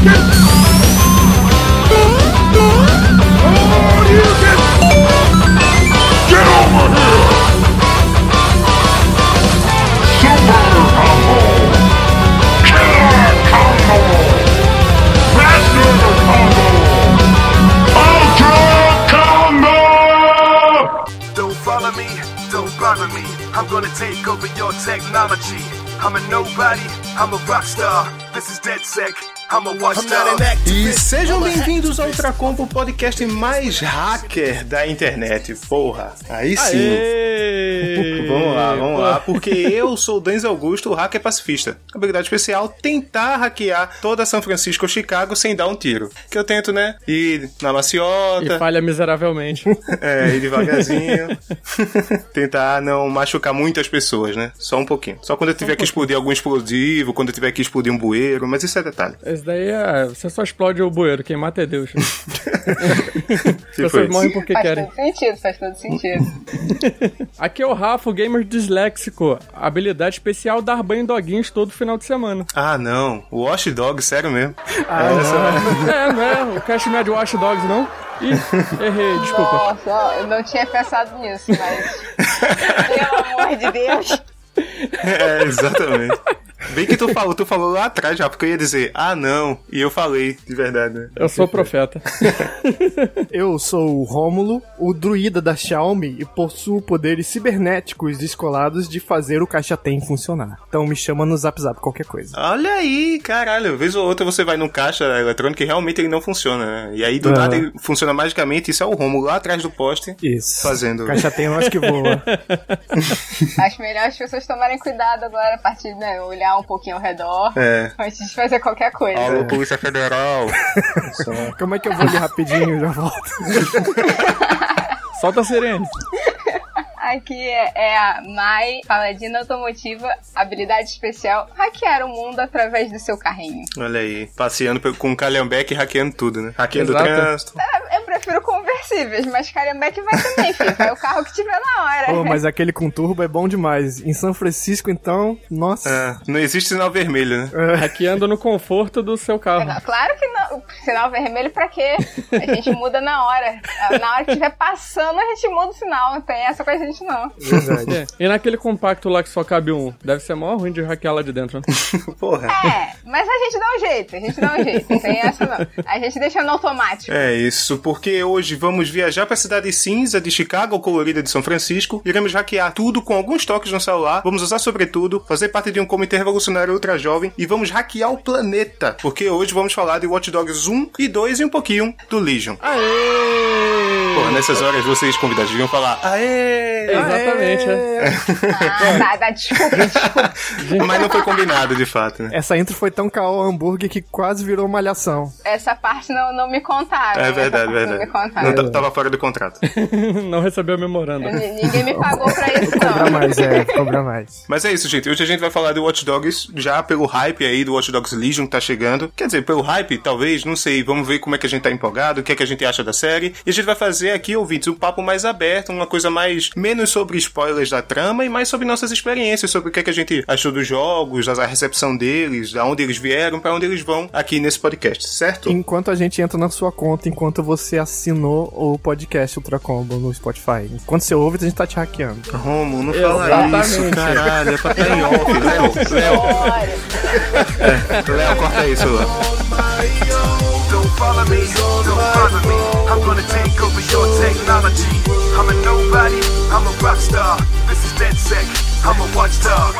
I'm gonna take over your technology. I'm a nobody, I'm a rockstar. This is DedSec, I'm a watchdog. E sejam bem-vindos ao Ultracombo, o podcast mais hacker da internet. Porra, aí sim. Vamos lá, porque eu sou o Denzel Augusto, o hacker pacifista. Habilidade especial, tentar hackear toda São Francisco ou Chicago sem dar um tiro. Que eu tento, né, ir na maciota. E falha miseravelmente. Ir devagarzinho. Tentar não machucar muitas pessoas, né? Só um pouquinho. Só quando eu tiver que explodir algum explosivo, quando eu tiver que explodir um bueiro, mas isso é detalhe. Esse daí você só explode o bueiro, quem mata é Deus. Tipo Pessoas isso. morrem porque querem. Faz todo sentido. Aqui é o Rafa, o gamer disléxico. Habilidade especial, dar banho em doguinhos todo final de semana. Ah, não. O Wash Dog, sério mesmo. Não é o Cashmere Watch Dogs, não? Ih, errei, desculpa. Nossa, eu não tinha pensado nisso, mas... Pelo amor de Deus. Exatamente. Bem que tu falou lá atrás já, porque eu ia dizer, ah não, e eu falei, de verdade, né? Eu sou profeta. Eu sou o Rômulo, o druida da Xiaomi, e possuo poderes cibernéticos descolados de fazer o caixa-tem funcionar. Então me chama no Zap Zap qualquer coisa. Olha aí, caralho, vez ou outra você vai num caixa eletrônico e realmente ele não funciona, né? E aí do nada ele funciona magicamente, isso é o Rômulo lá atrás do poste. Isso. Fazendo. Caixa-tem eu acho que voa. Acho melhor as pessoas tomarem cuidado agora, a partir de olhar um pouquinho ao redor, antes de fazer qualquer coisa. Alô, Polícia Federal. Como é que eu vou ali rapidinho e já volto? Solta a sirene. Aqui é a Mai, paladina automotiva, habilidade especial, hackear o mundo através do seu carrinho. Olha aí, passeando com o Calhambeque e hackeando tudo, né? Hackeando o Exato. trânsito. Eu prefiro conversíveis, mas Calhambeque vai também, filho. Vai o carro que tiver na hora. Pô, mas aquele com turbo é bom demais. Em São Francisco, então, nossa. Não existe sinal vermelho, né? Hackeando no conforto do seu carro. Claro que não. Sinal vermelho pra quê? A gente muda na hora. Na hora que estiver passando, a gente muda o sinal. Não tem essa com a gente, não. Verdade. E naquele compacto lá que só cabe um, deve ser mó ruim de hackear lá de dentro, né? Porra. Mas a gente dá um jeito. Não tem essa, não. A gente deixa no automático. É isso, porque hoje vamos viajar pra cidade cinza de Chicago, colorida de São Francisco. Iremos hackear tudo com alguns toques no celular. Vamos usar sobretudo, fazer parte de um comitê revolucionário ultra jovem e vamos hackear o planeta. Porque hoje vamos falar de Watch Dogs 1 e 2 e um pouquinho do Legion. Aê! Porra, nessas horas vocês convidados deviam falar aê! Exatamente, Desculpa. Mas não foi combinado, de fato, né? Essa intro foi tão caô hambúrguer que quase virou malhação. Essa parte não me contaram. É verdade. Não me contaram. Não, tava fora do contrato. Não recebeu memorando. Ninguém me pagou pra isso, Cobra não. mais, cobra mais. Mas é isso, gente. Hoje a gente vai falar do Watch Dogs, já pelo hype aí do Watch Dogs Legion que tá chegando. Quer dizer, pelo hype, talvez, não sei. Vamos ver como é que a gente tá empolgado, o que é que a gente acha da série. E a gente vai fazer aqui, ouvintes, um papo mais aberto, uma coisa menos sobre spoilers da trama e mais sobre nossas experiências, sobre o que é que a gente achou dos jogos, a recepção deles, da onde eles vieram, pra onde eles vão aqui nesse podcast, certo? Enquanto a gente entra na sua conta, enquanto você assinou o podcast Ultracombo no Spotify. Enquanto você ouve, a gente tá te hackeando. Romo, não fala Exatamente. isso, caralho. É pra estar em off. Léo, corta isso, Léo. Don't follow me, don't bother me. I'm gonna take over your technology. I'm a nobody, I'm a rockstar. This is DedSec, I'm a watchdog.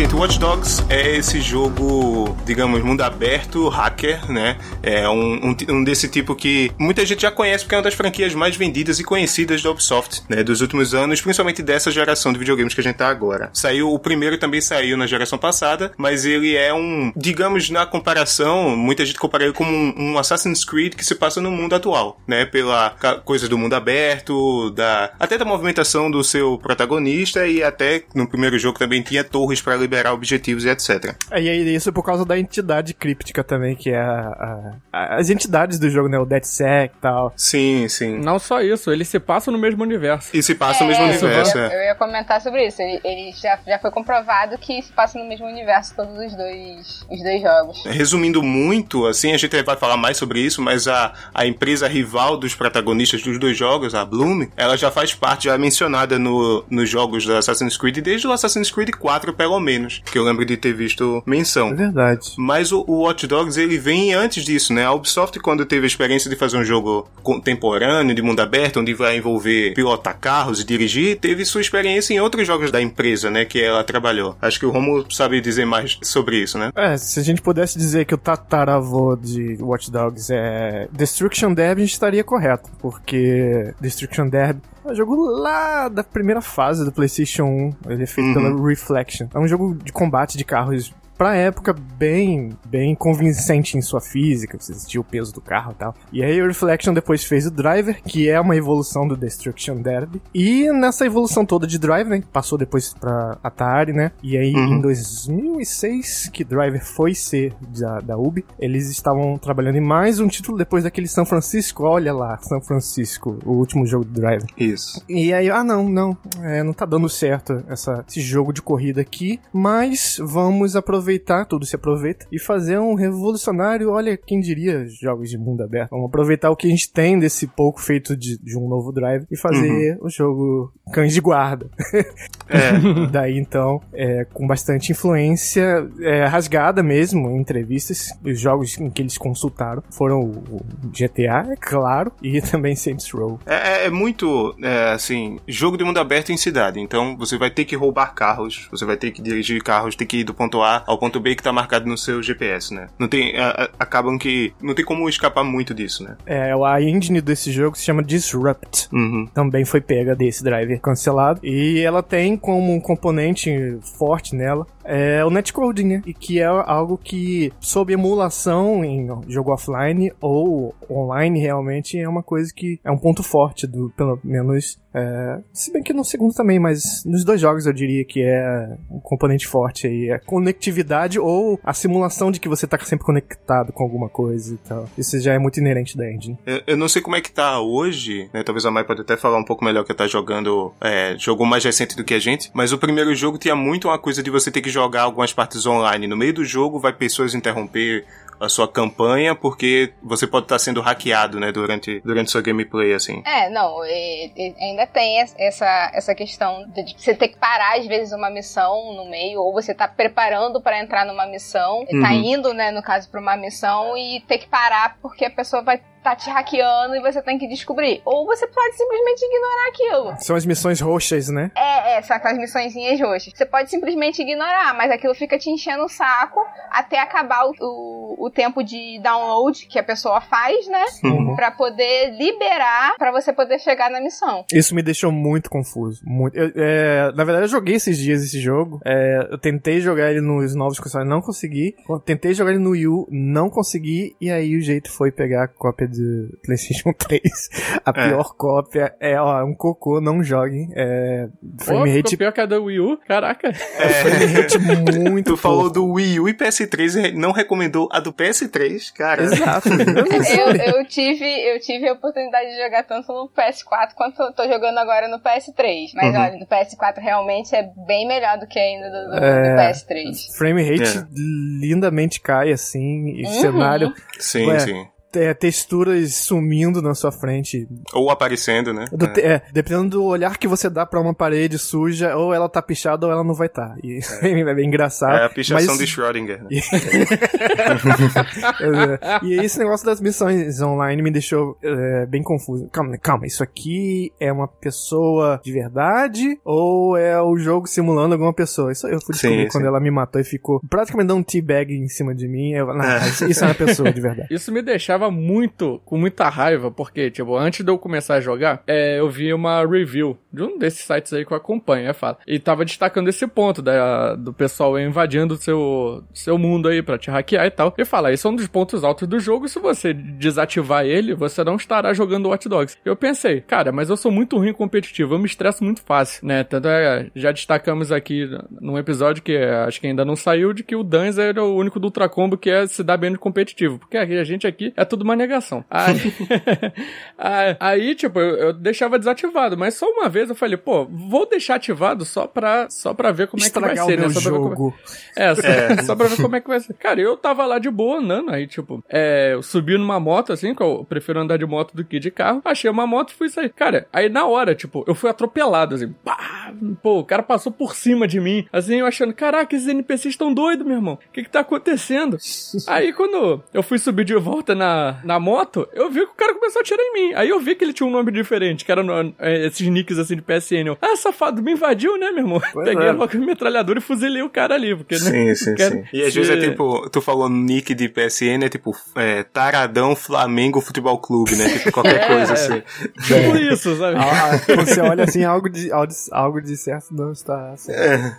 gente, Watch Dogs é esse jogo, digamos, mundo aberto, hacker, né? É um desse tipo que muita gente já conhece porque é uma das franquias mais vendidas e conhecidas da Ubisoft, né? Dos últimos anos, principalmente dessa geração de videogames que a gente tá agora. O primeiro também saiu na geração passada, mas ele é digamos, na comparação, muita gente compara ele como um Assassin's Creed que se passa no mundo atual, né? Pela coisa do mundo aberto, até da movimentação do seu protagonista, e até no primeiro jogo também tinha torres para liberar objetivos e etc. E aí isso por causa da entidade críptica também, que é as entidades do jogo, né? O DedSec e tal. Sim, sim. Não só isso, ele se passa no mesmo universo. E se passa no mesmo universo, eu ia comentar sobre isso. Ele já foi comprovado que se passa no mesmo universo todos os dois jogos. Resumindo muito, assim, a gente vai falar mais sobre isso, mas a empresa rival dos protagonistas dos dois jogos, a Bloom, ela já faz parte, já mencionada nos jogos da Assassin's Creed, desde o Assassin's Creed 4, pelo menos, que eu lembro de ter visto menção. É verdade. Mas o Watch Dogs, ele vem antes disso, né? A Ubisoft, quando teve a experiência de fazer um jogo contemporâneo, de mundo aberto, onde vai envolver pilotar carros e dirigir, teve sua experiência em outros jogos da empresa, né? Que ela trabalhou. Acho que o Romulo sabe dizer mais sobre isso, né? Se a gente pudesse dizer que o tataravô de Watch Dogs é Destruction Derby, a gente estaria correto, porque Destruction Derby é um jogo lá da primeira fase do PlayStation 1, ele é feito pela Reflection. É um jogo de combate de carros pra época bem convincente em sua física, você sentia o peso do carro e tal. E aí o Reflection depois fez o Driver, que é uma evolução do Destruction Derby. E nessa evolução toda de Driver, né, passou depois pra Atari, né, e aí em 2006, que Driver foi ser da Ubi, eles estavam trabalhando em mais um título depois daquele San Francisco, olha lá, San Francisco, o último jogo do Driver. Isso. E aí, não tá dando certo esse jogo de corrida aqui, mas vamos aproveitar, tudo se aproveita, e fazer um revolucionário, olha, quem diria, jogos de mundo aberto. Vamos aproveitar o que a gente tem desse pouco feito de um novo Drive e fazer o jogo Cães de Guarda. Daí, então, com bastante influência, rasgada mesmo em entrevistas, os jogos em que eles consultaram foram o GTA, é claro, e também Saints Row. É muito, assim, jogo de mundo aberto em cidade, então você vai ter que roubar carros, você vai ter que dirigir carros, ter que ir do ponto A ao ponto B que tá marcado no seu GPS, né? Não tem, acabam que não tem como escapar muito disso, né? A engine desse jogo se chama Disrupt. Também foi pega desse driver cancelado, e ela tem como um componente forte nela o netcoding, né? E que é algo que, sob emulação em jogo offline ou online, realmente é uma coisa que é um ponto forte pelo menos, se bem que no segundo também, mas nos dois jogos eu diria que é um componente forte aí, a conectividade ou a simulação de que você tá sempre conectado com alguma coisa e tal. Isso já é muito inerente da engine. Eu não sei como é que tá hoje, né? Talvez a Mai pode até falar um pouco melhor, que tá jogando jogo mais recente do que a gente, mas o primeiro jogo tinha muito uma coisa de você ter que jogar algumas partes online. No meio do jogo vai pessoas interromper a sua campanha, porque você pode estar sendo hackeado, né, durante sua gameplay, assim. Ainda tem essa questão de você ter que parar, às vezes, uma missão no meio, ou você tá preparando pra entrar numa missão, tá indo, né, no caso, pra uma missão, e ter que parar porque a pessoa vai tá te hackeando e você tem que descobrir. Ou você pode simplesmente ignorar aquilo. São as missões roxas, né? São aquelas missõezinhas roxas. Você pode simplesmente ignorar, mas aquilo fica te enchendo o saco até acabar o tempo de download que a pessoa faz, né? Pra poder liberar, pra você poder chegar na missão. Isso me deixou muito confuso. Muito. Na verdade, eu joguei esses dias esse jogo. Eu tentei jogar ele nos novos consoles, não consegui. Tentei jogar ele no Wii U, não consegui. E aí o jeito foi pegar a cópia do PlayStation 3. A pior cópia um cocô, não joguem. Frame rate... pior que a do Wii U? Caraca. Frame rate muito Tu falou do Wii U e PS3 e não recomendou a do PS3, cara. Exato. eu tive a oportunidade de jogar tanto no PS4 quanto eu tô jogando agora no PS3. Mas olha, do PS4 realmente é bem melhor do que ainda do PS3. Frame rate lindamente cai, assim, e cenário... Sim, sim. texturas sumindo na sua frente. Ou aparecendo, né? Dependendo do olhar que você dá pra uma parede suja, ou ela tá pichada ou ela não vai estar. E é bem engraçado. É a pichação de Schrödinger, né? E esse negócio das missões online me deixou bem confuso. Calma, isso aqui é uma pessoa de verdade ou é o jogo simulando alguma pessoa? Isso eu fui descobrir quando ela me matou e ficou praticamente dando um teabag em cima de mim. Isso é uma pessoa de verdade. Isso me deixava com muita raiva, porque, tipo, antes de eu começar a jogar, eu vi uma review de um desses sites aí que eu acompanho, e tava destacando esse ponto do pessoal invadindo o seu mundo aí pra te hackear e tal. E fala, isso é um dos pontos altos do jogo, se você desativar ele, você não estará jogando Watch Dogs. Eu pensei, cara, mas eu sou muito ruim em competitivo, eu me estresso muito fácil, né? Tanto já destacamos aqui num episódio que acho que ainda não saiu, de que o Danz era o único do Ultra Combo que se dá bem no competitivo, porque a gente aqui é tudo uma negação. Aí tipo, eu deixava desativado, mas só uma vez eu falei, pô, vou deixar ativado só pra ver como estragar é que vai ser, né? Só pra ver como é que vai ser. Cara, eu tava lá de boa andando, aí tipo, eu subi numa moto, assim, que eu prefiro andar de moto do que de carro, achei uma moto e fui sair. Cara, aí na hora, tipo, eu fui atropelado, assim, pá, pô, o cara passou por cima de mim, assim, eu achando, caraca, esses NPCs estão doidos, meu irmão, o que tá acontecendo? Aí quando eu fui subir de volta na moto, eu vi que o cara começou a atirar em mim, aí eu vi que ele tinha um nome diferente, que era esses nicks, assim, de PSN, safado, me invadiu, né, meu irmão? Peguei logo a metralhadora e fuzilei o cara ali, porque, né? Sim. E às vezes é tipo, tu falou nick de PSN, é tipo, Taradão Flamengo Futebol Clube, né? Tipo, qualquer coisa assim. Tipo isso, sabe? Você olha assim, algo de certo não está certo.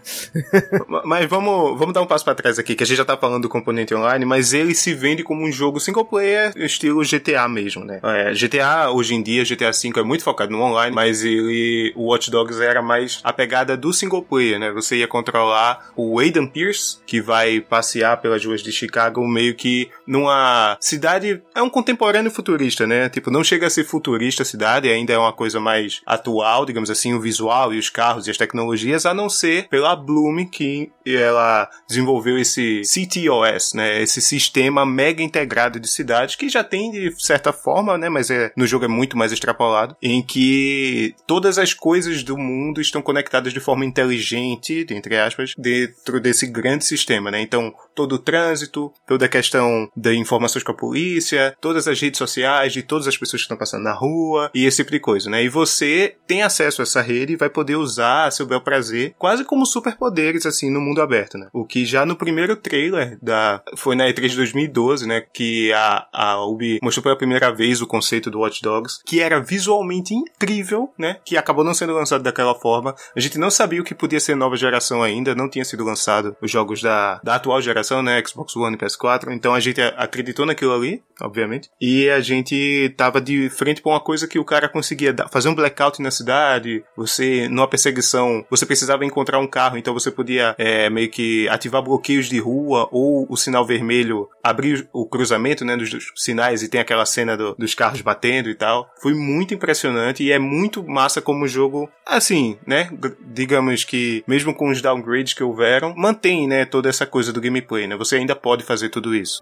Mas vamos dar um passo pra trás aqui, que a gente já tá falando do componente online, mas ele se vende como um jogo single player, estilo GTA mesmo, né? GTA, hoje em dia, GTA V é muito focado no online, mas o Watch Dogs era mais a pegada do single player, né? Você ia controlar o Aiden Pierce, que vai passear pelas ruas de Chicago, meio que numa cidade, é um contemporâneo futurista, né? Tipo, não chega a ser futurista a cidade, ainda é uma coisa mais atual, digamos assim, o visual e os carros e as tecnologias, a não ser pela Bloom, que ela desenvolveu esse CTOS, né? Esse sistema mega integrado de cidades, que já tem de certa forma, né? Mas no jogo é muito mais extrapolado, em que todas as coisas do mundo estão conectadas de forma inteligente, entre aspas, dentro desse grande sistema, né? Então, todo o trânsito, toda a questão de informações com a polícia, todas as redes sociais de todas as pessoas que estão passando na rua e esse tipo de coisa, né? E você tem acesso a essa rede e vai poder usar a seu bel prazer, quase como superpoderes, assim, no mundo aberto, né? O que já no primeiro trailer foi na E3 de 2012, né? Que a Ubi mostrou pela primeira vez o conceito do Watch Dogs, que era visualmente incrível, né? Que acabou não sendo lançado daquela forma. A gente não sabia o que podia ser nova geração ainda, não tinha sido lançado os jogos da atual geração, né? Xbox One e PS4. Então a gente acreditou naquilo ali, obviamente. E a gente tava de frente pra uma coisa que o cara conseguia fazer um blackout na cidade. Você, numa perseguição, você precisava encontrar um carro, então você podia meio que ativar bloqueios de rua ou o sinal vermelho, abrir o cruzamento, né, dos sinais e tem aquela cena dos carros batendo e tal. Foi muito impressionante e é muito massa como o jogo, assim, né, digamos que mesmo com os downgrades que houveram, mantém, né, toda essa coisa do gameplay, né, você ainda pode fazer tudo isso.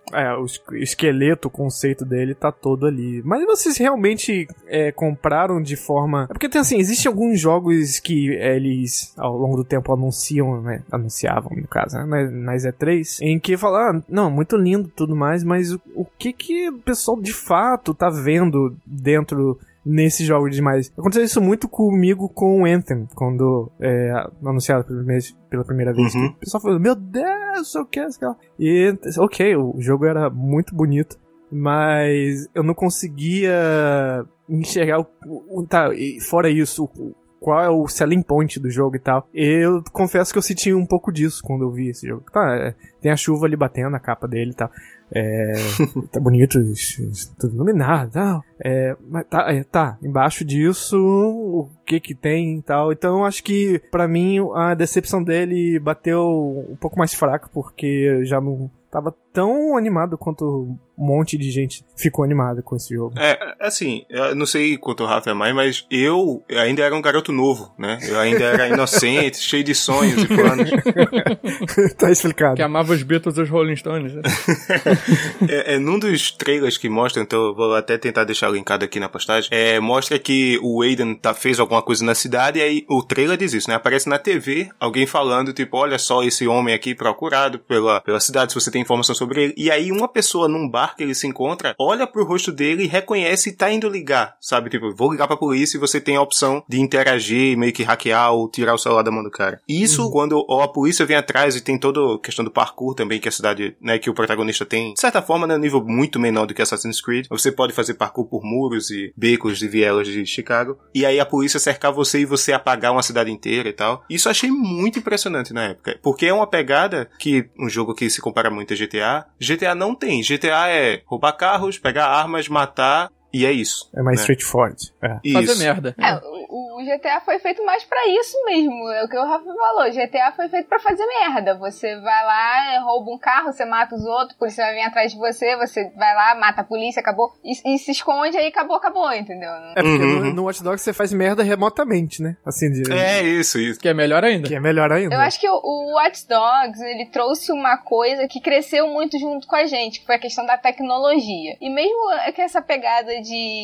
O esqueleto, o conceito dele tá todo ali. Mas vocês realmente compraram de forma... Porque tem assim, existem alguns jogos que eles, ao longo do tempo, anunciavam, no caso, né, nas E3, em que falam, não, muito lindo tudo mais, mas o que o pessoal de fato tá vendo dentro nesse jogo demais? Aconteceu isso muito comigo com o Anthem, quando anunciado pela primeira vez. O pessoal falou, meu Deus, eu quero esse cara. E, ok, o jogo era muito bonito, mas eu não conseguia enxergar tá, fora isso, qual é o selling point do jogo e tal. Eu confesso que eu senti um pouco disso quando eu vi esse jogo. Tá, tem a chuva ali batendo na capa dele e tal. Tá bonito, tudo iluminado e tal. Mas tá, embaixo disso, o que tem e tal. Então eu acho que, pra mim, a decepção dele bateu um pouco mais fraca, porque eu já não tava tão animado quanto um monte de gente ficou animada com esse jogo. Assim, eu não sei quanto o Rafa é mais, mas eu ainda era um garoto novo, né? Eu ainda era inocente, cheio de sonhos e planos. Tá explicado. Que amava os Beatles e os Rolling Stones, né? Num dos trailers que mostram, então eu vou até tentar deixar linkado aqui na postagem, mostra que o Aiden fez alguma coisa na cidade, e aí o trailer diz isso, né? Aparece na TV alguém falando, tipo, olha só esse homem aqui procurado pela cidade, se você tem informação sobre ele. E aí uma pessoa num bar que ele se encontra, olha pro rosto dele e reconhece e tá indo ligar, sabe? Tipo, vou ligar pra polícia e você tem a opção de interagir, meio que hackear ou tirar o celular da mão do cara. Isso quando a polícia vem atrás e tem toda a questão do parkour também, que a cidade, né, que o protagonista tem, de certa forma, né, um nível muito menor do que Assassin's Creed. Você pode fazer parkour por muros e becos e vielas de Chicago. E aí a polícia cercar você e você apagar uma cidade inteira e tal. Isso eu achei muito impressionante na época. Porque é uma pegada que um jogo que se compara muito a GTA. GTA não tem. GTA é roubar carros, pegar armas, matar. E é isso. É mais né? straightforward. Fazer merda. O GTA foi feito mais pra isso mesmo. É o que o Rafa falou. GTA foi feito pra fazer merda. Você vai lá, rouba um carro, você mata os outros, a polícia vai vir atrás de você vai lá, mata a polícia, acabou. E se esconde, aí acabou, entendeu? É porque no Watch Dogs você faz merda remotamente, né? Assim de... isso. Que é melhor ainda. Eu acho que o Watch Dogs, ele trouxe uma coisa que cresceu muito junto com a gente, que foi a questão da tecnologia. E mesmo que essa pegada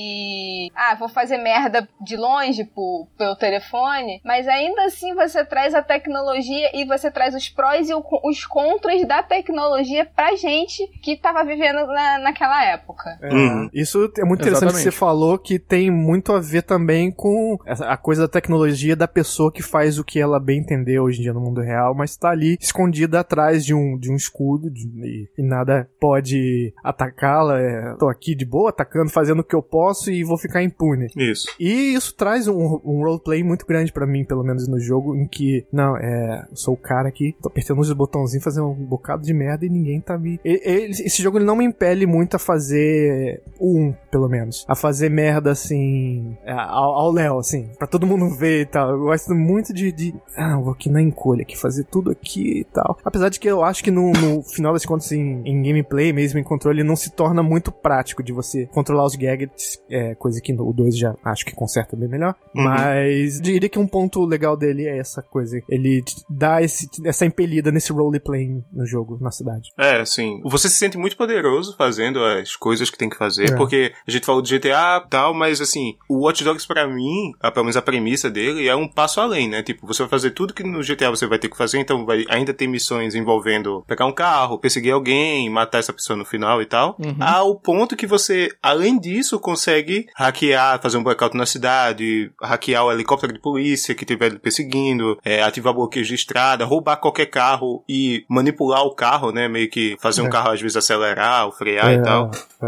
de vou fazer merda de longe pelo telefone, mas ainda assim você traz a tecnologia e você traz os prós e os contras da tecnologia pra gente que tava vivendo naquela época. Isso é muito interessante. Exatamente. Que você falou, que tem muito a ver também com a coisa da tecnologia da pessoa que faz o que ela bem entender hoje em dia no mundo real, mas tá ali escondida atrás de um escudo e nada pode atacá-la. Tô aqui de boa, atacando, fazendo o que eu posso e vou ficar impune. Isso. E isso traz um roleplay muito grande pra mim, pelo menos no jogo, em que, eu sou o cara aqui, tô apertando os botãozinhos, fazendo um bocado de merda e ninguém tá me... Esse jogo ele não me impele muito a fazer pelo menos. A fazer merda, assim, ao Léo, assim, pra todo mundo ver e tal. Eu gosto muito vou aqui na encolha, aqui, fazer tudo aqui e tal. Apesar de que eu acho que no final das contas, em gameplay mesmo, em controle, ele não se torna muito prático de você controlar os gadgets, coisa que o 2 já acho que conserta bem melhor. Mas diria que um ponto legal dele é essa coisa. Ele dá essa impelida nesse roleplay no jogo, na cidade. Assim, você se sente muito poderoso fazendo as coisas que tem que fazer, porque a gente falou de GTA e tal, mas assim, o Watch Dogs pra mim, pelo menos a premissa dele, é um passo além, né? Tipo, você vai fazer tudo que no GTA você vai ter que fazer, então vai ainda ter missões envolvendo pegar um carro, perseguir alguém, matar essa pessoa no final e tal, ao ponto que você, além disso, consegue hackear, fazer um blackout na cidade, hackear o helicóptero de polícia que estiver perseguindo, ativar bloqueios de estrada, roubar qualquer carro e manipular o carro, né? Meio que fazer um carro às vezes acelerar ou frear e tal.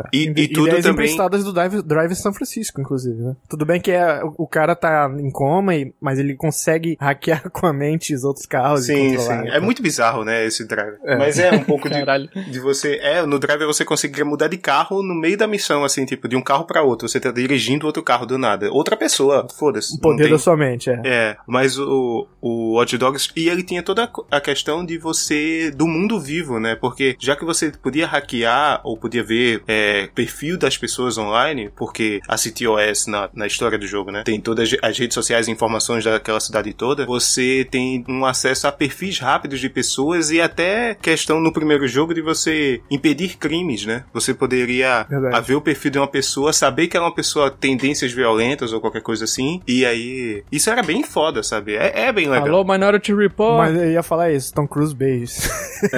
E tudo também... emprestadas do Drive São Francisco, inclusive, né? Tudo bem que o cara tá em coma, mas ele consegue hackear com a mente os outros carros e controlar. Sim. É muito bizarro, né, esse Drive. Mas um pouco de você... no Drive você conseguiria mudar de carro no meio da missão, assim, tipo, de um carro pra outro. Você tá dirigindo outro carro do nada. Outra pessoa, foda-se. O poder da sua mente, mas o Watch Dogs... E ele tinha toda a questão de você... do mundo vivo, né? Porque já que você podia hackear ou podia ver perfil das pessoas online, porque a CTOS na história do jogo, né? Tem todas as redes sociais e informações daquela cidade toda. Você tem um acesso a perfis rápidos de pessoas e até questão no primeiro jogo de você impedir crimes, né? Você poderia ver o perfil de uma pessoa, saber que ela é uma pessoa tendências violentas ou qualquer coisa assim, e aí... Isso era bem foda, sabe? É bem legal. Alô, Minority Report. Mas eu ia falar isso, Tom Cruise base.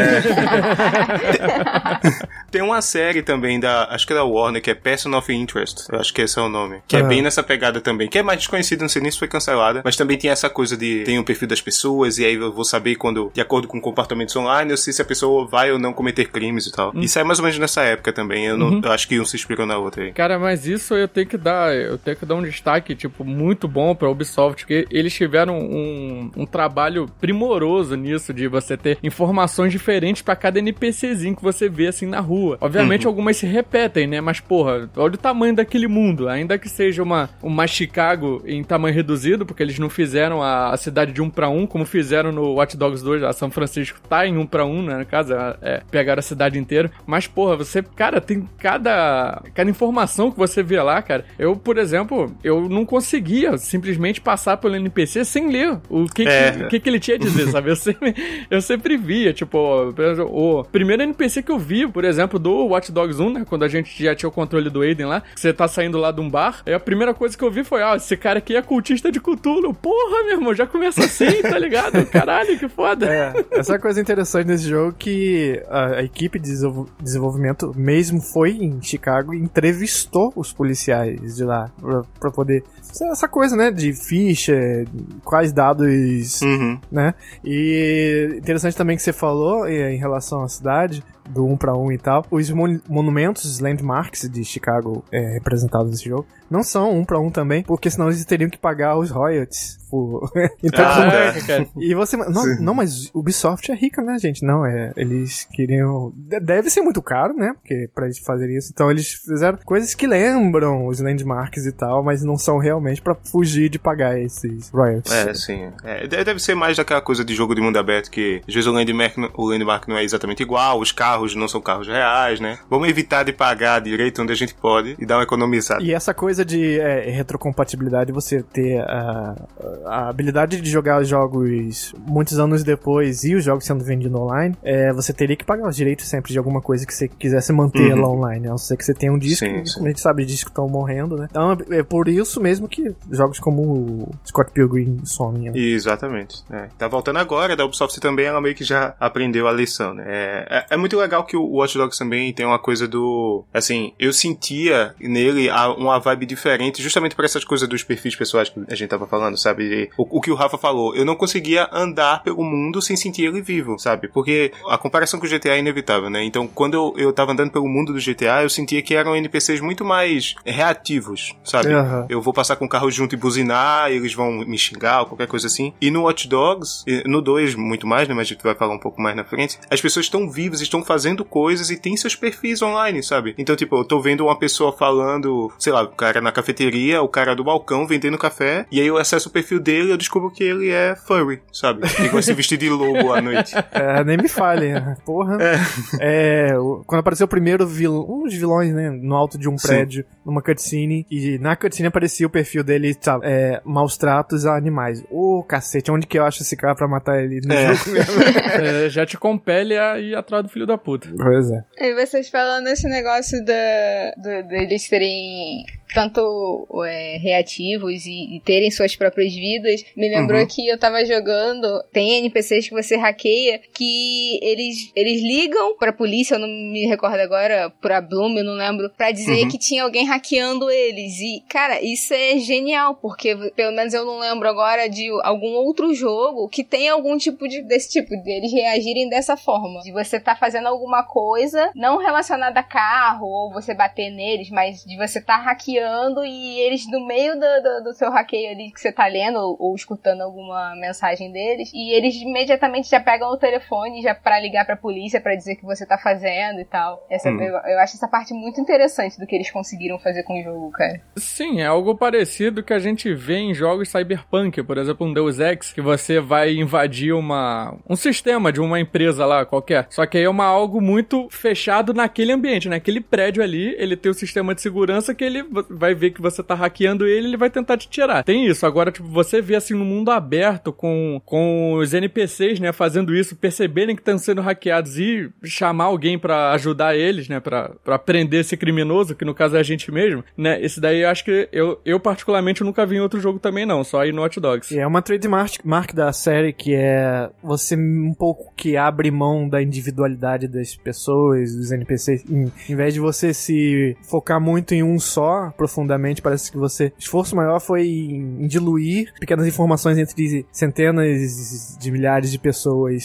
Tem uma série também acho que é da Warner, que é Person of Interest. Eu acho que esse é o nome. Que é bem nessa pegada também. Que é mais desconhecida, não sei nem se foi cancelada. Mas também tem essa coisa de... Tem o perfil das pessoas, e aí eu vou saber quando... De acordo com comportamentos online, eu sei se a pessoa vai ou não cometer crimes e tal. Isso é mais ou menos nessa época também. Eu acho que um se inspirou na outra aí. Cara, mas isso eu tenho que dar um destaque, tipo, muito bom pra Ubisoft, porque eles tiveram um trabalho primoroso nisso, de você ter informações diferentes pra cada NPCzinho que você vê, assim, na rua. Obviamente, algumas se repetem, né? Mas, porra, olha o tamanho daquele mundo. Ainda que seja uma Chicago em tamanho reduzido, porque eles não fizeram a cidade de 1 pra 1, como fizeram no Watch Dogs 2, a São Francisco tá em 1 pra 1, né? No caso, pegaram a cidade inteira. Mas, porra, você, cara, tem cada informação que você vê lá, cara. Eu, por exemplo, eu não conseguia simplesmente passar pelo NPC sem ler o que ele tinha a dizer, sabe? Eu sempre via, tipo, o primeiro NPC que eu vi, por exemplo, do Watch Dogs 1, né? Quando a gente já tinha o controle do Aiden lá, você tá saindo lá de um bar, aí a primeira coisa que eu vi foi, esse cara aqui é cultista de Cthulhu. Porra, meu irmão, já começa assim, tá ligado? Caralho, que foda. Essa coisa interessante nesse jogo que a equipe de desenvolvimento mesmo foi em Chicago e entrevistou os policiais de lá pra poder... Essa coisa, né, de ficha, quais dados, né? E interessante também que você falou em relação à cidade, do 1 pra 1 e tal, os monumentos, os landmarks de Chicago representados nesse jogo, não são 1 pra 1 também, porque senão eles teriam que pagar os royalties. Então, e você... Não, mas Ubisoft é rica, né, gente? Não, eles queriam... Deve ser muito caro, né? Porque pra eles fazerem isso. Então eles fizeram coisas que lembram os landmarks e tal, mas não são realmente pra fugir de pagar esses royalties. Sim. Deve ser mais daquela coisa de jogo de mundo aberto, que às vezes o landmark não é exatamente igual, os carros não são carros reais, né? Vamos evitar de pagar direito onde a gente pode e dar uma economizada. E essa coisa de retrocompatibilidade, você ter a habilidade de jogar os jogos muitos anos depois e os jogos sendo vendidos online, você teria que pagar os direitos sempre de alguma coisa que você quisesse manter lá online, a não ser que você tenha um disco, como a gente sabe, discos estão morrendo, né? Então é por isso mesmo que jogos como o Scott Pilgrim somem. Né? Exatamente. Tá voltando agora, da Ubisoft também, ela meio que já aprendeu a lição, né? É muito legal que o Watch Dogs também tem uma coisa do... Assim, eu sentia nele uma vibe diferente, justamente por essas coisas dos perfis pessoais que a gente tava falando, sabe? O que o Rafa falou, eu não conseguia andar pelo mundo sem sentir ele vivo, sabe? Porque a comparação com o GTA é inevitável, né? Então, quando eu tava andando pelo mundo do GTA, eu sentia que eram NPCs muito mais reativos, sabe? Eu vou passar com o carro junto e buzinar, eles vão me xingar ou qualquer coisa assim. E no Watch Dogs, no 2 muito mais, né? Mas a gente vai falar um pouco mais na frente, as pessoas estão vivas, estão fazendo coisas e têm seus perfis online, sabe? Então, tipo, eu tô vendo uma pessoa falando, sei lá, o cara na cafeteria, o cara do balcão vendendo café, e aí eu acesso o perfil dele e eu descubro que ele é furry, sabe? Ele vai se vestir de lobo à noite. Nem me fale, porra. Quando apareceu o primeiro um dos vilões, né, no alto de um prédio, numa cutscene, e na cutscene aparecia o perfil dele, sabe, maus tratos a animais. Cacete, onde que eu acho esse cara pra matar ele no jogo mesmo? Já te compele a ir atrás do filho da puta. Pois é. E vocês falando esse negócio deles terem tanto reativos e terem suas próprias vidas, me lembrou que eu tava jogando, tem NPCs que você hackeia, que eles ligam pra polícia, eu não me recordo agora, pra Bloom, eu não lembro, pra dizer que tinha alguém hackeando eles, e cara, isso é genial, porque pelo menos eu não lembro agora de algum outro jogo que tem algum tipo desse tipo, de eles reagirem dessa forma, de você tá fazendo alguma coisa, não relacionada a carro, ou você bater neles, mas de você tá hackeando e eles no meio do seu hackeio ali que você tá lendo ou escutando alguma mensagem deles, e eles imediatamente já pegam o telefone já pra ligar pra polícia pra dizer o que você tá fazendo e tal. Eu acho essa parte muito interessante do que eles conseguiram fazer com o jogo, cara. Sim, é algo parecido que a gente vê em jogos cyberpunk, por exemplo, um Deus Ex, que você vai invadir um sistema de uma empresa lá qualquer, só que aí é algo muito fechado naquele ambiente, naquele prédio ali, ele tem o sistema de segurança que ele vai ver que você tá hackeando ele vai tentar te tirar. Tem isso. Agora, tipo, você vê assim no mundo aberto com os NPCs, né, fazendo isso, perceberem que estão sendo hackeados e chamar alguém pra ajudar eles, né, pra prender esse criminoso, que no caso é a gente mesmo, né, esse daí eu acho que eu particularmente nunca vi em outro jogo também não, só aí no Watch Dogs. E é uma trademark da série que é você um pouco que abre mão da individualidade das pessoas, dos NPCs, em vez de você se focar muito em um só, profundamente, parece que o esforço maior foi em diluir pequenas informações entre centenas de milhares de pessoas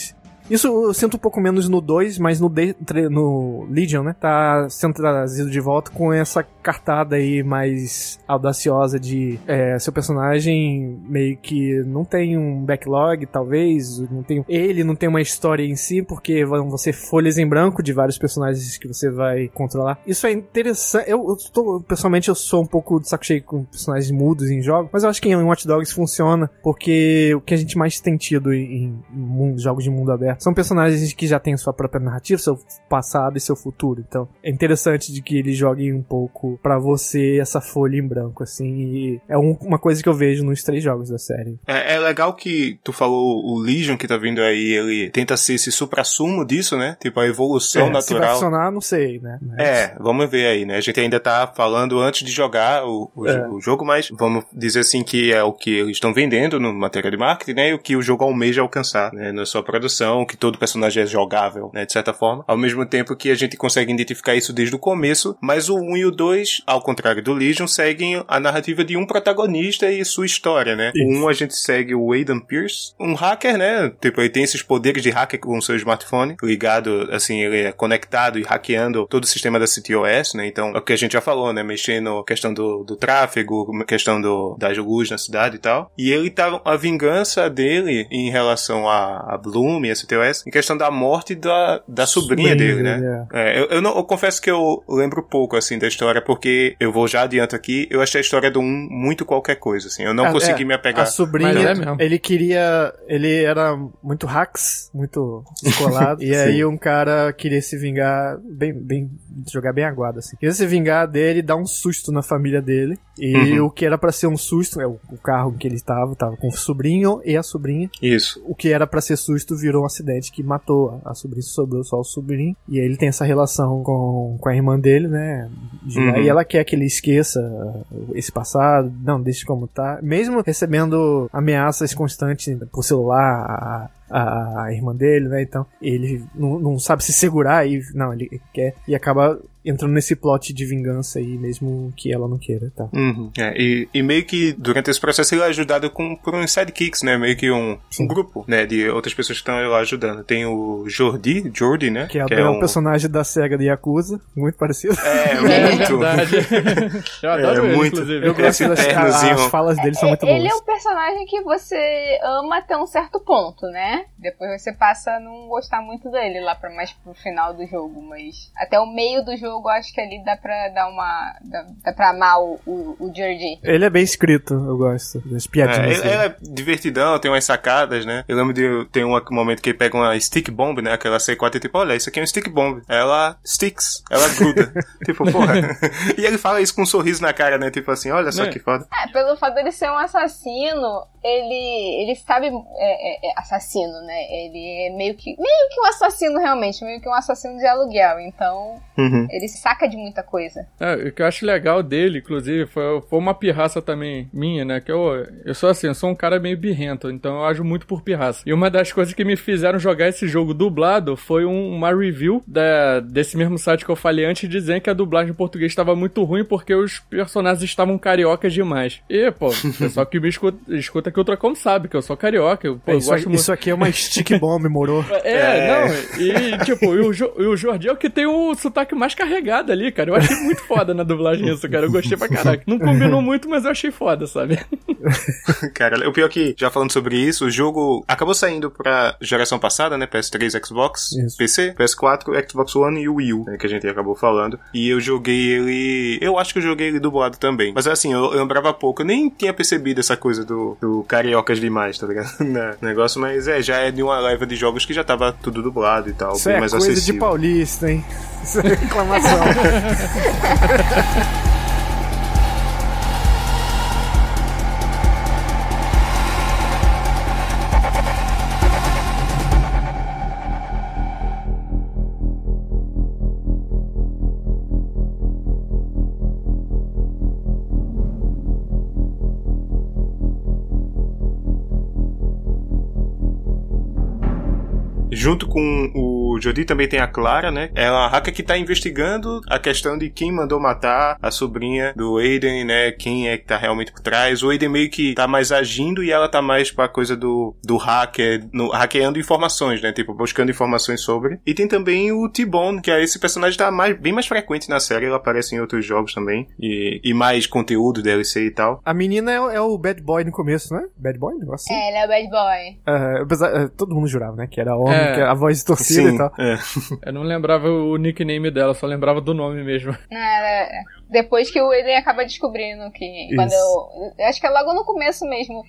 Isso eu sinto um pouco menos no 2, mas no Legion, né? Tá sendo trazido de volta com essa cartada aí mais audaciosa de seu personagem meio que não tem um backlog, talvez, ele não tem uma história em si, porque vão ser folhas em branco de vários personagens que você vai controlar. Isso é interessante. Pessoalmente, eu sou um pouco de saco cheio com personagens mudos em jogos, mas eu acho que em Watch Dogs funciona, porque o que a gente mais tem tido em jogos de mundo aberto são personagens que já têm sua própria narrativa, seu passado e seu futuro. Então, é interessante de que eles joguem um pouco pra você essa folha em branco, assim, e é uma coisa que eu vejo nos 3 jogos da série. É legal que tu falou o Legion que tá vindo aí, ele tenta ser esse suprassumo disso, né? Tipo, a evolução natural. Se vai funcionar, não sei, né? Mas... vamos ver aí, né? A gente ainda tá falando antes de jogar o jogo, mas vamos dizer assim que é o que eles estão vendendo no matéria de marketing, né? E o que o jogo almeja alcançar, né? Na sua produção, que todo personagem é jogável, né? De certa forma. Ao mesmo tempo que a gente consegue identificar isso desde o começo, mas o 1 e o 2, ao contrário do Legion, seguem a narrativa de um protagonista e sua história, né? Isso. O 1 a gente segue o Aidan Pierce, um hacker, né? Tipo, ele tem esses poderes de hacker com o seu smartphone, ligado, assim, ele é conectado e hackeando todo o sistema da CityOS, né? Então, é o que a gente já falou, né? Mexendo questão do tráfego, questão das luzes na cidade e tal. E ele tá, a vingança dele em relação a Bloom e a CityOS, em questão da morte da sobrinha dele, né? Eu confesso que eu lembro pouco, assim, da história, porque eu vou já adianto aqui, eu achei a história do 1 muito qualquer coisa, assim. Eu não consegui me apegar. A sobrinha, ele era muito hacks, muito descolado, e aí um cara queria se vingar, jogar bem aguado, assim. Queria se vingar dele, dar um susto na família dele, e o que era pra ser um susto, o carro que ele tava com o sobrinho e a sobrinha. Isso. O que era pra ser susto virou um acidente que matou a sobrinha, sobrou só o sobrinho, e aí ele tem essa relação com a irmã dele, né? E ela quer que ele esqueça esse passado, não, deixe como tá, mesmo recebendo ameaças constantes por celular, a irmã dele, né? Então, ele não sabe se segurar e ele quer e acaba entrando nesse plot de vingança aí, mesmo que ela não queira, tá? E meio que durante esse processo ele é ajudado por uns sidekicks, né? Meio que um grupo, né? De outras pessoas que estão lá ajudando. Tem o Jordi, né? Que é um personagem da SEGA de Yakuza, muito parecido. Muito. Eu adoro ele, muito. Inclusive. Eu gosto as falas dele, são muito boas. Ele é um personagem que você ama até um certo ponto, né? Depois você passa a não gostar muito dele lá mais pro final do jogo, mas até o meio do jogo acho que ali dá pra dá pra amar o Jordi. Ele é bem escrito, eu gosto das piadinhas. Ele é divertidão, tem umas sacadas, né? Eu lembro tem um momento que ele pega uma stick bomb, né? Aquela C4 e tipo, olha, isso aqui é um stick bomb. Ela sticks, ela gruda. Tipo, porra. E ele fala isso com um sorriso na cara, né? Tipo assim, olha só que foda. Pelo fato dele ser um assassino, ele sabe assassino, né? Ele é meio que um assassino realmente, meio que um assassino de aluguel, então ele saca de muita coisa. O que eu acho legal dele, inclusive, foi uma pirraça também minha, né? Que eu sou assim, eu sou um cara meio birrento, então eu ajo muito por pirraça. E uma das coisas que me fizeram jogar esse jogo dublado foi uma review desse mesmo site que eu falei antes, dizendo que a dublagem em português estava muito ruim porque os personagens estavam cariocas demais. E, pô, o pessoal que me escuta que outra como sabe que eu sou carioca. Eu gosto muito. Isso aqui é uma stick bomb, moro? E o Jordi é o que tem o sotaque mais carregado ali, cara. Eu achei muito foda na dublagem isso, cara. Eu gostei pra caraca. Não combinou muito, mas eu achei foda, sabe? Cara, o pior que, já falando sobre isso, o jogo acabou saindo pra geração passada, né? PS3, Xbox, PC, PS4, Xbox One e o Wii U, né, que a gente acabou falando. E eu joguei ele... Eu acho que eu joguei ele dublado também. Mas assim, eu lembrava pouco. Eu nem tinha percebido essa coisa do cariocas demais, tá ligado? Negócio, mas já é de uma leva de jogos que já tava tudo dublado e tal. Isso bem é mais coisa acessível. de paulista, hein? Isso é reclamação. Junto com o Jody também tem a Clara, né? É uma hacker que tá investigando a questão de quem mandou matar a sobrinha do Aiden, né? Quem é que tá realmente por trás. O Aiden meio que tá mais agindo e ela tá mais pra coisa do hacker, hackeando informações, né? Tipo, buscando informações sobre. E tem também o T-Bone, que é esse personagem tá bem mais frequente na série, ele aparece em outros jogos também. E mais conteúdo, DLC e tal. A menina é o Bad Boy no começo, né? Bad Boy? Negócio assim? Ele é o Bad Boy. Todo mundo jurava, né? Que era homem, que era a voz distorcida e tal. Eu não lembrava o nickname dela, só lembrava do nome mesmo. Depois que o Aiden acaba descobrindo que... Quando eu acho que é logo no começo mesmo.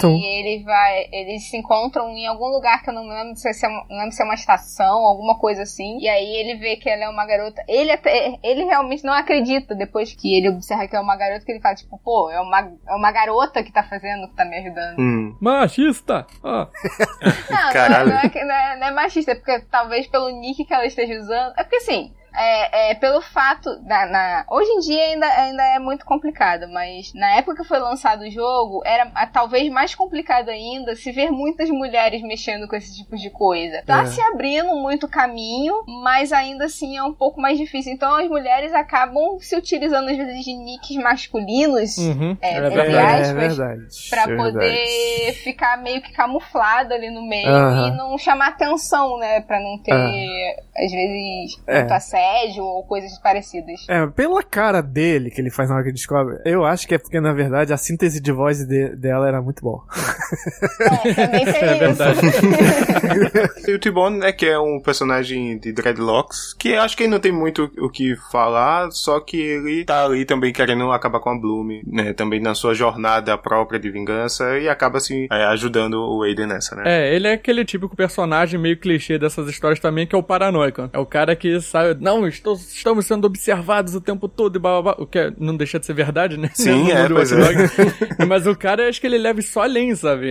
Eles se encontram em algum lugar que eu não lembro se é uma estação, alguma coisa assim. E aí ele vê que ela é uma garota. Ele realmente não acredita depois que ele observa que é uma garota, que ele fala, tipo, pô, é uma garota que tá fazendo, que tá me ajudando. Machista! Caralho. Não é machista, é porque talvez pelo nick que ela esteja usando. É porque assim. Pelo fato hoje em dia ainda é muito complicado, mas na época que foi lançado o jogo era talvez mais complicado ainda se ver muitas mulheres mexendo com esse tipo de coisa. Tá se abrindo muito caminho, mas ainda assim é um pouco mais difícil. Então as mulheres acabam se utilizando às vezes de nicks masculinos, entre aspas, pra poder ficar meio que camuflado ali no meio e não chamar atenção, né? Pra não ter às vezes muito assédio ou coisas parecidas. Pela cara dele que ele faz na hora que ele descobre, eu acho que é porque, na verdade, a síntese de voz dela era muito boa. Também tem isso. Verdade. E o T-Bone, né, que é um personagem de Dreadlocks, que acho que ele não tem muito o que falar, só que ele tá ali também querendo acabar com a Bloom, né, também na sua jornada própria de vingança, e acaba, assim, ajudando o Aiden nessa, né. Ele é aquele típico personagem meio clichê dessas histórias também, que é o paranoico. É o cara que sabe, estamos sendo observados o tempo todo e blá blá blá, o que não deixa de ser verdade, né? Sim, pois Mas o cara, acho que ele leva isso além, sabe?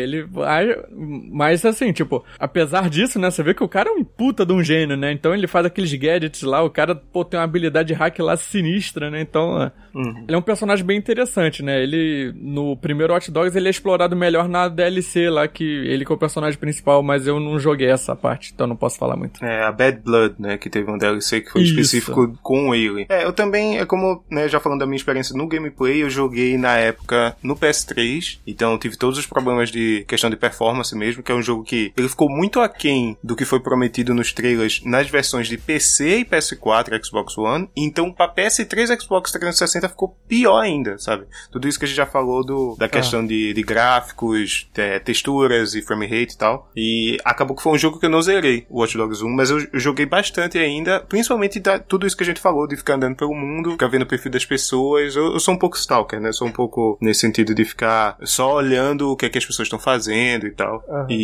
Mas assim, tipo, apesar disso, né, você vê que o cara é um puta de um gênio, né? Então ele faz aqueles gadgets lá, o cara, tem uma habilidade de hack lá sinistra, né? Então, ele é um personagem bem interessante, né? Ele, no primeiro Watch Dogs, ele é explorado melhor na DLC lá, que ele que é o personagem principal, mas eu não joguei essa parte, então não posso falar muito. A Bad Blood, né, que teve um DLC que foi específico com ele. Eu também, como, né, já falando da minha experiência no gameplay, eu joguei na época no PS3, então tive todos os problemas de questão de performance mesmo, que é um jogo que ele ficou muito aquém do que foi prometido nos trailers nas versões de PC e PS4 e Xbox One, então pra PS3 e Xbox 360 ficou pior ainda, sabe? Tudo isso que a gente já falou da questão de gráficos, texturas e frame rate e tal, e acabou que foi um jogo que eu não zerei, o Watch Dogs 1, mas eu joguei bastante ainda, principalmente tudo isso que a gente falou, de ficar andando pelo mundo, ficar vendo o perfil das pessoas. Eu sou um pouco stalker, né? Sou um pouco nesse sentido de ficar só olhando o que é que as pessoas estão fazendo e tal.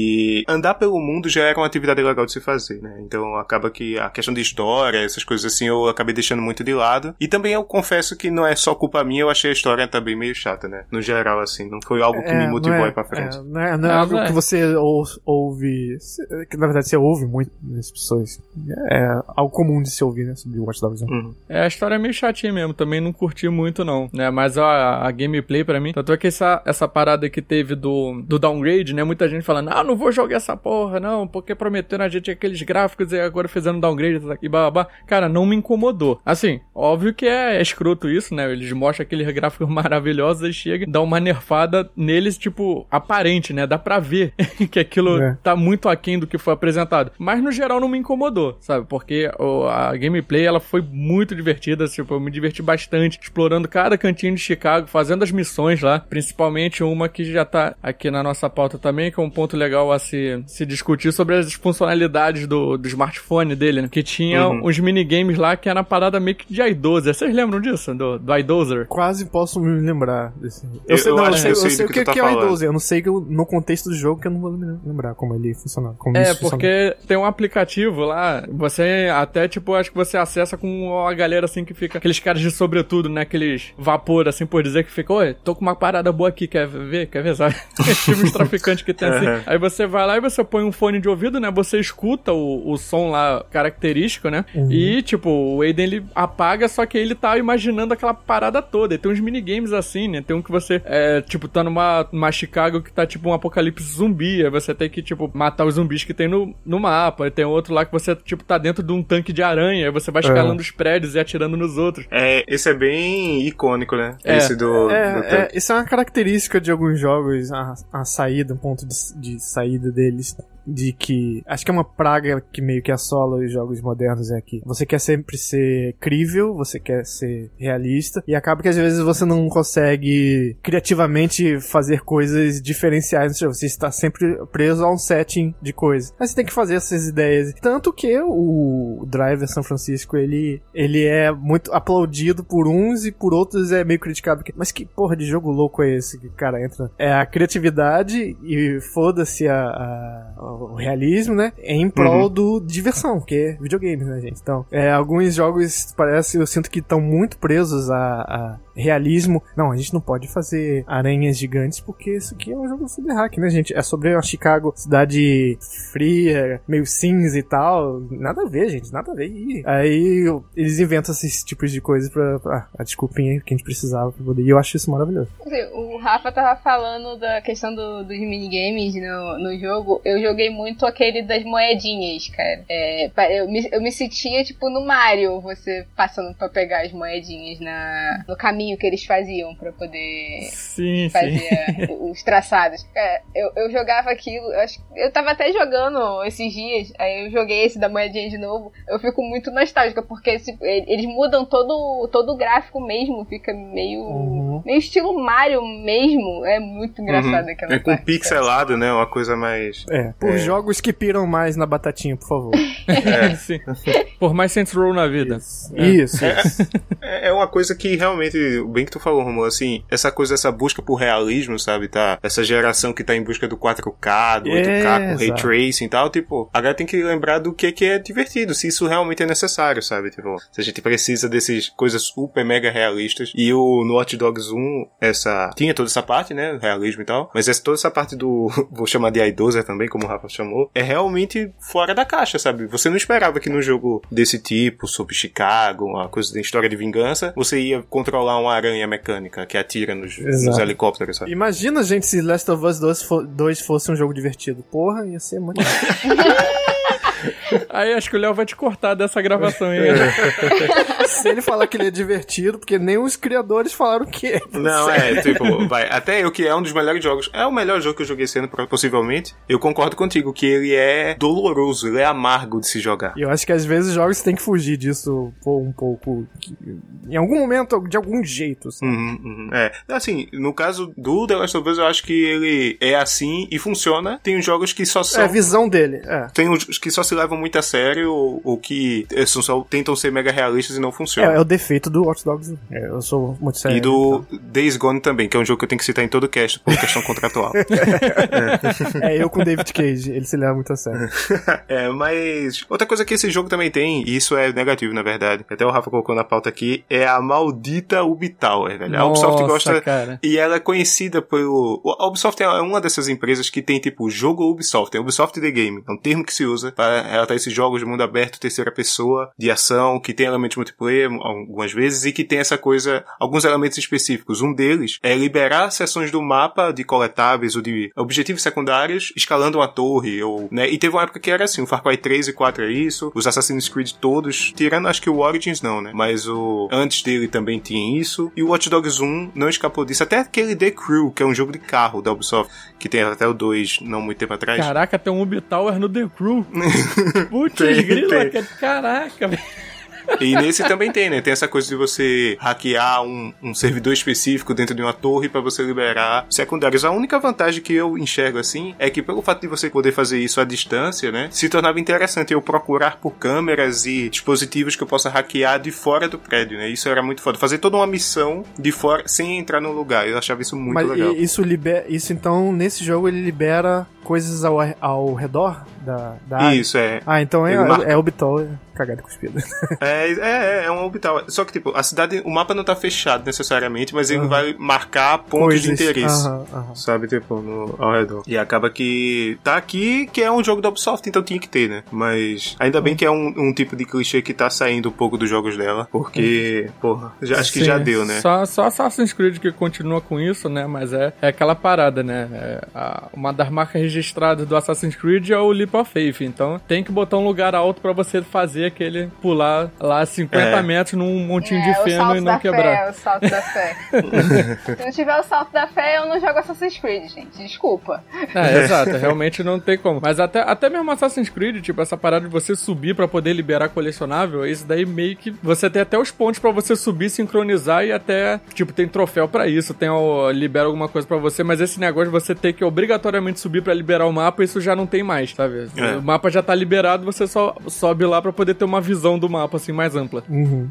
E andar pelo mundo já era uma atividade legal de se fazer, né? Então acaba que a questão de história, essas coisas assim, eu acabei deixando muito de lado. E também eu confesso que não é só culpa minha, eu achei a história também meio chata, né? No geral, assim, não foi algo que me motivou a ir pra frente. Não é algo que você ouve, que na verdade você ouve muito das pessoas. É algo comum de se ouvir, né? Sobre o Watch Dogs 1. A história é meio chatinha mesmo, também não curti muito não, né, mas a gameplay pra mim, tanto é que essa parada que teve do downgrade, né, muita gente falando, não vou jogar essa porra, não, porque prometeram a gente aqueles gráficos e agora fizeram downgrade e blá blá blá. Cara, não me incomodou. Assim, óbvio que é escroto isso, né, eles mostram aqueles gráficos maravilhosos e chega, dá uma nerfada neles, tipo, aparente, né, dá pra ver que aquilo tá muito aquém do que foi apresentado, mas no geral não me incomodou, sabe, porque a gameplay, ela foi muito divertida, tipo, eu me diverti bastante explorando cada cantinho de Chicago, fazendo as missões lá, principalmente uma que já tá aqui na nossa pauta também, que é um ponto legal a se discutir sobre as funcionalidades do smartphone dele, né? Que tinha uns minigames lá que era uma parada meio que de iDozer. Vocês lembram disso? Do iDozer? Quase posso me lembrar desse. Eu sei o que é o iDozer, eu não sei no contexto do jogo que eu não vou lembrar como ele funcionava. Porque tem um aplicativo lá, você até, tipo, acho que você acessa com a galera assim que fica, aqueles caras de sobretudo, né? Aqueles vapor, assim, por dizer, que fica, oi, tô com uma parada boa aqui, quer ver, sabe? Tipo uns traficantes que tem assim. Aí você vai lá e você põe um fone de ouvido, né? Você escuta o som lá característico, né? E, tipo, o Aiden, ele apaga, só que ele tá imaginando aquela parada toda. E tem uns minigames assim, né? Tem um que você, tipo, tá numa Chicago que tá, tipo, um apocalipse zumbi. Aí você tem que, tipo, matar os zumbis que tem no mapa. E tem outro lá que você, tipo, tá dentro de um tanque de aranha. Aí você vai escalando os prédios e atirando nos outros. Esse é bem icônico, né? Esse do tanque. Isso é uma característica de alguns jogos, a saída, um ponto de saída deles. De que, acho que é uma praga que meio que assola os jogos modernos é que você quer sempre ser crível, você quer ser realista, e acaba que às vezes você não consegue criativamente fazer coisas diferenciais no jogo. Você está sempre preso a um setting de coisa. Mas você tem que fazer essas ideias. Tanto que o Driver San Francisco, ele é muito aplaudido por uns e por outros é meio criticado. Mas que porra de jogo louco é esse que o cara entra? É a criatividade e foda-se o realismo, né? Em prol do diversão, que é videogame, né, gente? Então, alguns jogos, eu sinto que estão muito presos a realismo. Não, a gente não pode fazer aranhas gigantes porque isso aqui é um jogo sobre hack, né, gente? É sobre uma Chicago, cidade fria, meio cinza e tal. Nada a ver, gente, nada a ver. E aí eles inventam esses tipos de coisas pra a desculpinha que a gente precisava pra poder. E eu acho isso maravilhoso. O Rafa tava falando da questão dos minigames no jogo. Eu joguei muito aquele das moedinhas, cara. Eu me sentia tipo no Mario, você passando pra pegar as moedinhas no caminho que eles faziam pra poder fazer os traçados. Eu jogava aquilo, eu tava até jogando esses dias, aí eu joguei esse da moedinha de novo. Eu fico muito nostálgica, porque eles mudam todo o gráfico mesmo, fica meio estilo Mario mesmo. É muito engraçado aquela parte. Com pixelado, né? Uma coisa mais... jogos que piram mais na batatinha, por favor. Sim. Por mais Saints Row na vida. Isso. É uma coisa que realmente, bem que tu falou, Romulo, assim, essa busca por realismo, sabe, tá? Essa geração que tá em busca do 4K, do 8K, com Ray Tracing e tal, tipo, agora tem que lembrar do que é divertido, se isso realmente é necessário, sabe? Tipo, se a gente precisa dessas coisas super mega realistas. E no Watch Dogs 1, tinha toda essa parte, né? Realismo e tal, mas toda essa parte vou chamar de iDozer também, como o Rafa chamou, é realmente fora da caixa, sabe? Você não esperava que no jogo desse tipo, sobre Chicago, uma coisa de história de vingança, você ia controlar uma aranha mecânica que atira nos helicópteros, sabe? Imagina, gente, se Last of Us 2 fosse um jogo divertido. Porra, ia ser muito... Aí acho que o Léo vai te cortar dessa gravação aí. Se ele falar que ele é divertido, porque nem os criadores falaram que é. Não, até eu, que é um dos melhores jogos, é o melhor jogo que eu joguei esse ano, possivelmente, eu concordo contigo, que ele é doloroso, ele é amargo de se jogar. E eu acho que às vezes os jogos tem que fugir disso um pouco, em algum momento, de algum jeito. Assim, no caso do The Last of Us, eu acho que ele é assim e funciona. Tem os jogos que só são... É a visão dele, Tem os que só se levam muito a sério, ou que só tentam ser mega realistas e não funcionam. É o defeito do Watch Dogs. Eu sou muito sério. E do Days Gone também, que é um jogo que eu tenho que citar em todo cast por questão contratual. Eu com o David Cage, ele se leva muito a sério. Mas outra coisa que esse jogo também tem, e isso é negativo na verdade, até o Rafa colocou na pauta aqui, é a maldita Ubitower, velho. A Ubisoft gosta, cara. E ela é conhecida pelo... A Ubisoft é uma dessas empresas que tem tipo jogo Ubisoft, é Ubisoft The Game, é um termo que se usa para relatar esses jogos de mundo aberto, terceira pessoa, de ação, que tem elementos multiplayer algumas vezes e que tem essa coisa, alguns elementos específicos. Um deles é liberar seções do mapa de coletáveis ou de objetivos secundários escalando uma torre, né? E teve uma época que era assim, o Far Cry 3 e 4 é isso, os Assassin's Creed todos, tirando acho que o Origins não, né? Mas antes dele também tinha isso, e o Watch Dogs 1 não escapou disso, até aquele The Crew, que é um jogo de carro da Ubisoft, que tem até o 2 não muito tempo atrás. Caraca, tem um Ubitower no The Crew. Putz, grila, caraca, velho. E nesse também tem, né? Tem essa coisa de você hackear um servidor específico dentro de uma torre pra você liberar secundários. A única vantagem que eu enxergo assim é que pelo fato de você poder fazer isso à distância, né? Se tornava interessante eu procurar por câmeras e dispositivos que eu possa hackear de fora do prédio, né? Isso era muito foda. Fazer toda uma missão de fora sem entrar no lugar. Eu achava isso muito legal. Isso então, nesse jogo ele libera coisas ao redor Da área. Isso, é. Então é orbital, cagada cuspida. É um orbital. Só que, tipo, a cidade, o mapa não tá fechado necessariamente, mas ele vai marcar pontos de interesse. Sabe, tipo, ao redor. E acaba que tá aqui, que é um jogo da Ubisoft, então tinha que ter, né? Mas ainda bem que é um tipo de clichê que tá saindo um pouco dos jogos dela, porque, porra, acho que já deu, né? Só Assassin's Creed que continua com isso, né? Mas é aquela parada, né? Uma das marcas registradas do Assassin's Creed é o Leap of Faith, então tem que botar um lugar alto pra você fazer aquele pular lá 50 metros num montinho de feno e não quebrar. O salto da fé. Se não tiver o salto da fé, eu não jogo Assassin's Creed, gente. Desculpa. Exato. Realmente não tem como. Mas até mesmo Assassin's Creed, tipo, essa parada de você subir pra poder liberar colecionável, isso daí meio que você tem até os pontos pra você subir, sincronizar e até, tipo, tem troféu pra isso, libera alguma coisa pra você, mas esse negócio de você ter que obrigatoriamente subir pra liberar o mapa, isso já não tem mais, sabe? O mapa já tá liberado, você só sobe lá pra poder ter uma visão do mapa, assim, mais ampla.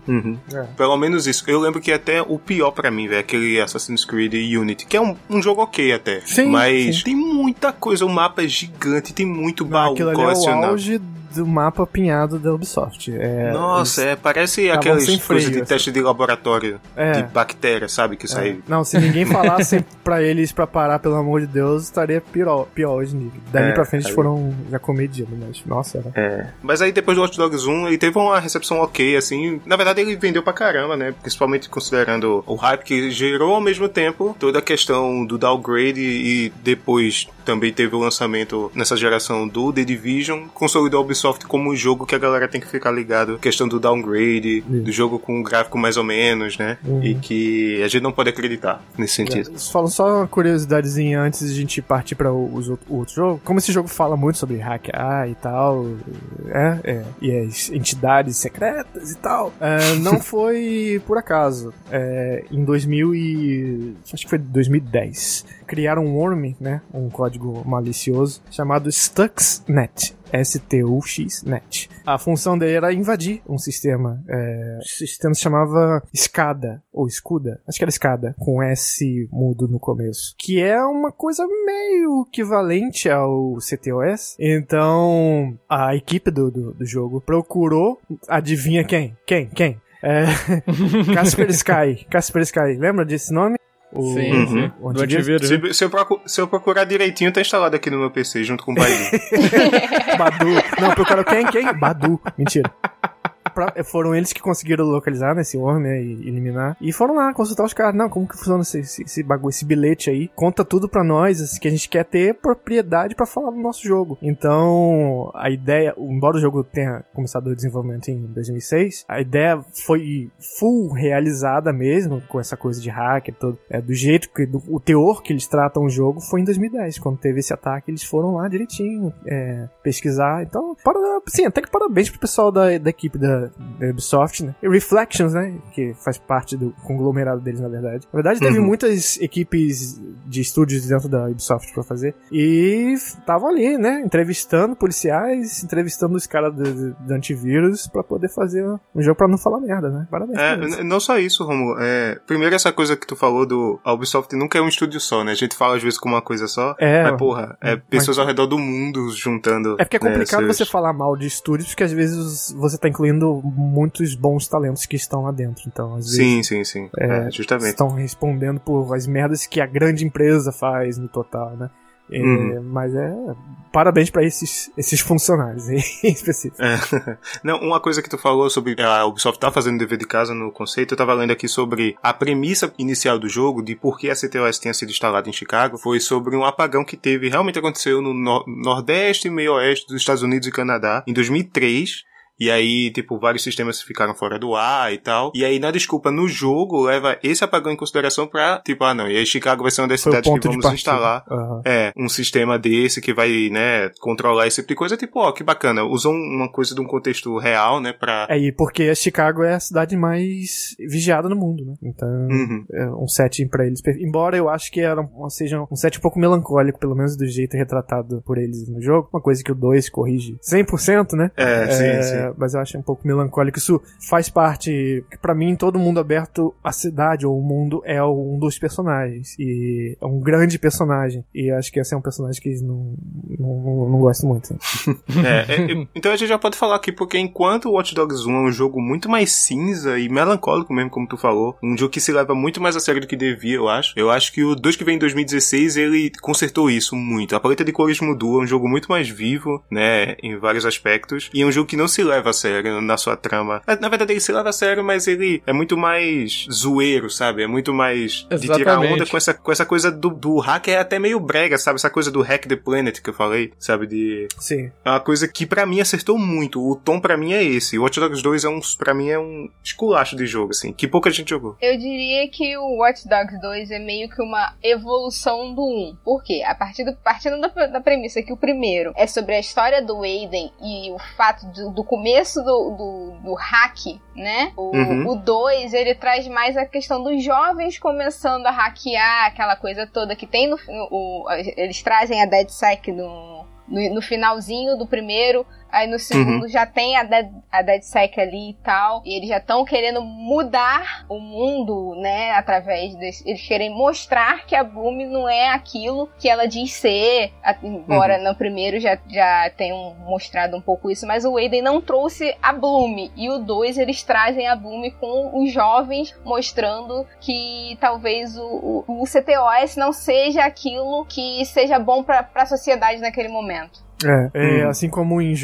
Pelo menos isso. Eu lembro que até o pior pra mim, velho, aquele Assassin's Creed Unity, que é um jogo ok até. Sim, mas tem muita coisa, o mapa é gigante, tem muito baú colecionável. É o auge do mapa apinhado da Ubisoft. Nossa, parece aquelas coisas de teste de laboratório de bactéria, sabe, que sai. Não, se ninguém falasse pra eles pra parar, pelo amor de Deus, estaria pior hoje nível. Dali pra frente foram já comedidos, mas nossa, era. Mas aí depois do Watch Dogs 1, ele teve uma recepção ok, assim. Na verdade, ele vendeu pra caramba, né? Principalmente considerando o hype que gerou ao mesmo tempo toda a questão do downgrade e depois também teve o lançamento nessa geração do The Division, consolidou a Ubisoft como um jogo que a galera tem que ficar ligado, questão do downgrade, do jogo com um gráfico mais ou menos, né? E que a gente não pode acreditar nesse sentido. Falando só uma curiosidadezinha antes de a gente partir para o outro jogo, como esse jogo fala muito sobre hackear e tal, e as entidades secretas e tal, não foi por acaso. Em acho que foi 2010, criaram um worm, né? Um código malicioso chamado Stuxnet. STUXNet. A função dele era invadir um sistema. O sistema se chamava SCADA, ou Scuda. Acho que era SCADA, com S mudo no começo. Que é uma coisa meio equivalente ao CTOS. Então, a equipe do jogo procurou, adivinha quem? Kaspersky. Lembra desse nome? Sim. Do antivírus. Se eu procurar direitinho, tá instalado aqui no meu PC, junto com o Baidu. Badu. Não, procuraram quem? Badu. Mentira. Foram eles que conseguiram localizar, né, esse worm, né, e eliminar. E foram lá consultar os caras. Não, como que funciona esse bagulho, esse bilhete aí? Conta tudo pra nós, assim, que a gente quer ter propriedade pra falar do nosso jogo. Então, a ideia, embora o jogo tenha começado o desenvolvimento em 2006, a ideia foi full realizada mesmo, com essa coisa de hacker, todo, do jeito que, o teor que eles tratam o jogo foi em 2010, quando teve esse ataque, eles foram lá direitinho, pesquisar. Então, até que parabéns pro pessoal da equipe da Ubisoft, né? E Reflections, né? Que faz parte do conglomerado deles, na verdade. Na verdade, teve muitas equipes de estúdios dentro da Ubisoft pra fazer. E estavam ali, né? Entrevistando policiais, entrevistando os caras do antivírus pra poder fazer um jogo pra não falar merda, né? Parabéns. Não só isso, Romulo. Primeiro, essa coisa que tu falou a Ubisoft nunca é um estúdio só, né? A gente fala às vezes com uma coisa só, mas porra, pessoas ao redor do mundo juntando. É porque é complicado você falar mal de estúdios, porque às vezes você tá incluindo muitos bons talentos que estão lá dentro. Então, às vezes. Sim. Justamente. Estão respondendo por as merdas que a grande empresa faz no total, né? Mas parabéns pra esses funcionários em específico. Não, uma coisa que tu falou sobre a Ubisoft tá fazendo dever de casa no conceito, eu tava lendo aqui sobre a premissa inicial do jogo, de por que a CTOS tinha sido instalada em Chicago, foi sobre um apagão que realmente aconteceu no nordeste e meio oeste dos Estados Unidos e Canadá, em 2003, e aí, tipo, vários sistemas ficaram fora do ar e tal. E aí, na desculpa, no jogo, leva esse apagão em consideração pra, tipo, não, e aí Chicago vai ser uma das cidades que vamos instalar um sistema desse que vai, né, controlar esse tipo de coisa. Tipo, que bacana. Usam uma coisa de um contexto real, né, pra... E porque Chicago é a cidade mais vigiada no mundo, né? Então, um setting pra eles. Embora eu acho que seja um setting um pouco melancólico, pelo menos do jeito retratado por eles no jogo. Uma coisa que o 2 corrige 100%, né? Sim. mas eu acho um pouco melancólico. Isso faz parte, pra mim, todo mundo aberto, a cidade ou o mundo é um dos personagens, e é um grande personagem, e acho que esse é um personagem que não gosto muito. Então a gente já pode falar aqui, porque enquanto o Watch Dogs 1 é um jogo muito mais cinza e melancólico mesmo, como tu falou, um jogo que se leva muito mais a sério do que devia, eu acho que o 2 que vem em 2016, ele consertou isso muito. A paleta de cores mudou, é um jogo muito mais vivo, né, em vários aspectos, e é um jogo que não se leva a sério na sua trama. Na verdade, ele se leva a sério, mas ele é muito mais zoeiro, sabe? É muito mais de tirar onda com essa coisa do hack, é até meio brega, sabe? Essa coisa do Hack the Planet que eu falei, sabe? Sim. É uma coisa que pra mim acertou muito. O tom pra mim é esse. O Watch Dogs 2 pra mim é um esculacho de jogo, assim, que pouca gente jogou. Eu diria que o Watch Dogs 2 é meio que uma evolução do 1. Por quê? Partindo da premissa que o primeiro é sobre a história do Aiden e o fato do começo do hack, né? O 2, ele traz mais a questão dos jovens começando a hackear, aquela coisa toda que tem eles trazem a DedSec no finalzinho do primeiro. Aí no segundo já tem a DedSec ali e tal. E eles já estão querendo mudar o mundo, né? Através desse. Eles querem mostrar que a Bloom não é aquilo que ela diz ser. Embora no primeiro já tenham mostrado um pouco isso. Mas o Aiden não trouxe a Bloom. E o 2 eles trazem a Bloom com os jovens, mostrando que talvez o CTOS não seja aquilo que seja bom para a sociedade naquele momento. Assim como em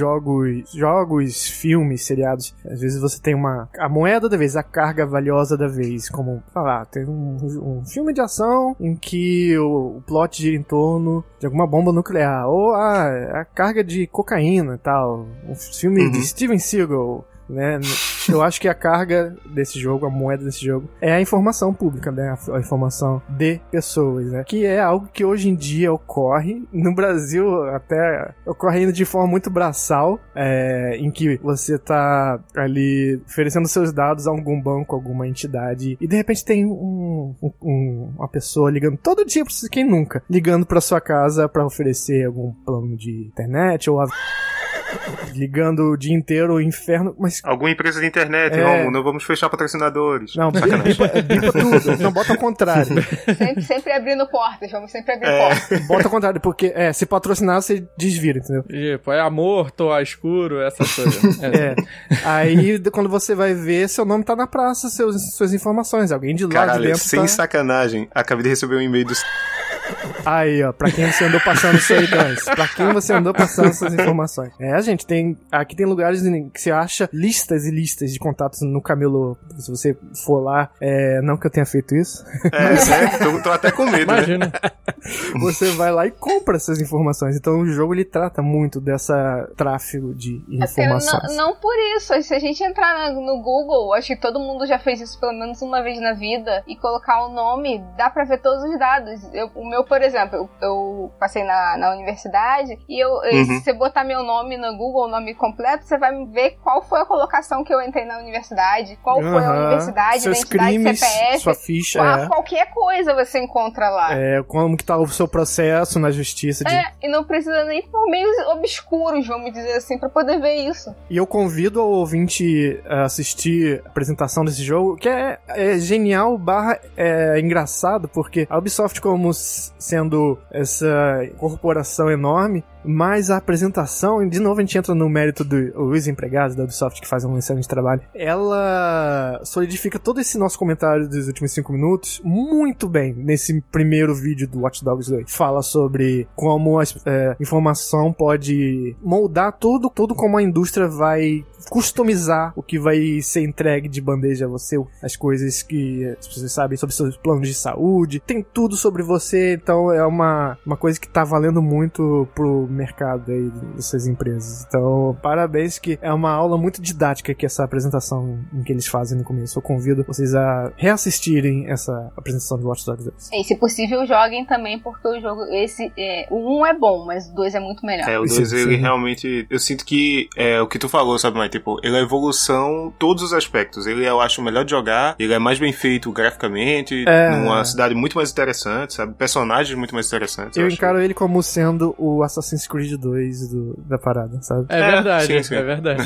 jogos, filmes, seriados, às vezes você tem a moeda da vez, a carga valiosa da vez, como, tem um filme de ação em que o plot gira em torno de alguma bomba nuclear, ou a carga de cocaína e tal, um filme de Steven Seagal, né? Eu acho que a carga desse jogo, a moeda desse jogo, é a informação pública, né? A informação de pessoas, né? Que é algo que hoje em dia ocorre no Brasil, até ocorre ainda de forma muito braçal, em que você tá ali oferecendo seus dados a algum banco, alguma entidade, e de repente tem uma pessoa ligando todo dia, quem nunca, ligando pra sua casa pra oferecer algum plano de internet, ou ligando o dia inteiro, o inferno, mas... Alguma empresa de internet, Romulo, não vamos fechar patrocinadores. Não, bipa tudo, não bota ao contrário. Sempre abrindo portas, vamos sempre abrir portas. Bota ao contrário, porque se patrocinar, você desvira, entendeu? Tipo, é amor, tô a escuro, essa coisa. Aí, quando você vai ver, seu nome tá na praça, suas informações, alguém de lá de dentro sem sacanagem, acabei de receber um e-mail do... Aí, ó, pra quem você andou passando solidões. Pra quem você andou passando essas informações. Gente, aqui tem lugares que você acha listas e listas de contatos no camelô. Se você for lá, não que eu tenha feito isso. Sério? Tô até com medo, imagina. Né? Você vai lá e compra essas informações. Então o jogo, ele trata muito dessa tráfego de informações. Não por isso. Se a gente entrar no Google, acho que todo mundo já fez isso pelo menos uma vez na vida, e colocar o nome, dá pra ver todos os dados. Por exemplo, eu passei na universidade, e se você botar meu nome no Google, o nome completo, você vai ver qual foi a colocação que eu entrei na universidade, qual foi a universidade, seus identidade, crimes, CPF, sua ficha, qualquer coisa você encontra lá. Como que tá o seu processo na justiça. E não precisa nem por meios obscuros, vamos dizer assim, pra poder ver isso. E eu convido o ouvinte a assistir a apresentação desse jogo, que é genial / engraçado, porque a Ubisoft, como sendo essa corporação enorme, mas a apresentação, de novo a gente entra no mérito dos empregados da Ubisoft que fazem um excelente trabalho, ela solidifica todo esse nosso comentário dos últimos 5 minutos muito bem nesse primeiro vídeo do Watch Dogs 2. Fala sobre como a informação pode moldar tudo como a indústria vai customizar o que vai ser entregue de bandeja a você, as coisas que você sabe sobre seus planos de saúde, tem tudo sobre você, então é uma coisa que tá valendo muito pro mercado aí dessas empresas. Então, parabéns, que é uma aula muito didática que essa apresentação em que eles fazem no começo. Eu convido vocês a reassistirem essa apresentação de Watch Dogs 2. E se possível, joguem também, porque o jogo, o 1 é bom, mas o 2 é muito melhor. O 2, ele realmente, eu sinto que o que tu falou, sabe, mas tipo, ele é evolução em todos os aspectos. Ele eu acho melhor de jogar, ele é mais bem feito graficamente, numa cidade muito mais interessante, sabe, personagens muito mais interessantes. Eu encaro ele como sendo o Assassin's Assassin's Creed 2 da parada, sabe? É verdade, sim. é verdade.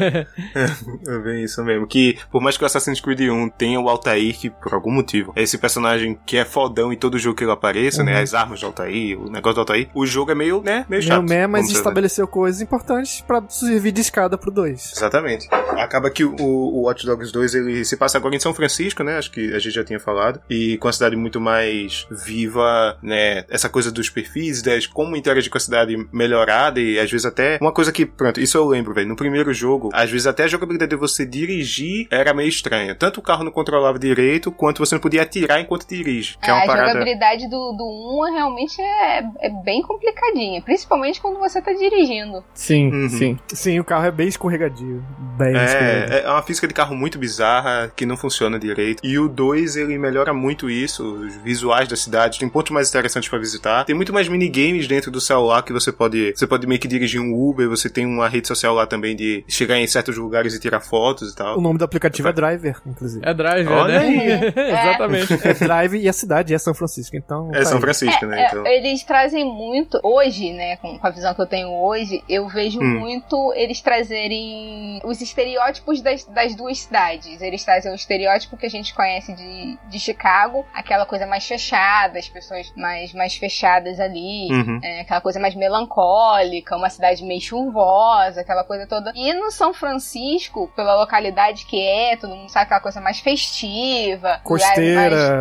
É bem isso mesmo. Que, por mais que o Assassin's Creed 1 tenha o Altair, que por algum motivo é esse personagem que é fodão em todo jogo que ele apareça, né? As armas do Altair, o negócio do Altair, o jogo é meio chato. Mas estabeleceu coisas importantes pra servir de escada pro 2. Exatamente. Acaba que o Watch Dogs 2 ele se passa agora em São Francisco, né? Acho que a gente já tinha falado. E com a cidade muito mais viva, né? Essa coisa dos perfis, ideias, como interagir com a cidade melhorada e às vezes até uma coisa que, pronto, isso eu lembro, velho. No primeiro jogo, às vezes até a jogabilidade de você dirigir era meio estranha. Tanto o carro não controlava direito, quanto você não podia atirar enquanto dirige. Que é uma parada... A jogabilidade do 1 realmente é bem complicadinha. Principalmente quando você tá dirigindo. Sim, sim. Sim, o carro é bem escorregadio. Bem escorregadio. É uma física de carro muito bizarra, que não funciona direito. E o 2, ele melhora muito isso, os visuais da cidade, tem pontos mais interessantes pra visitar. Tem muito mais minigames dentro do celular que você pode meio que dirigir um Uber, você tem uma rede social lá também de chegar em certos lugares e tirar fotos e tal. O nome do aplicativo é Driver, inclusive. É Driver, olha né? aí. Exatamente. É Drive e a cidade é São Francisco, então... É São Francisco, né? Então... Eles trazem muito, hoje, né, com a visão que eu tenho hoje, eu vejo muito eles trazerem os estereótipos das duas cidades. Eles trazem o estereótipo que a gente conhece de Chicago, aquela coisa mais fechada, as pessoas mais fechadas ali, aquela coisa mais melancólica, uma cidade meio chuvosa, aquela coisa toda. E no São Francisco, pela localidade que todo mundo sabe, aquela coisa mais festiva, costeira,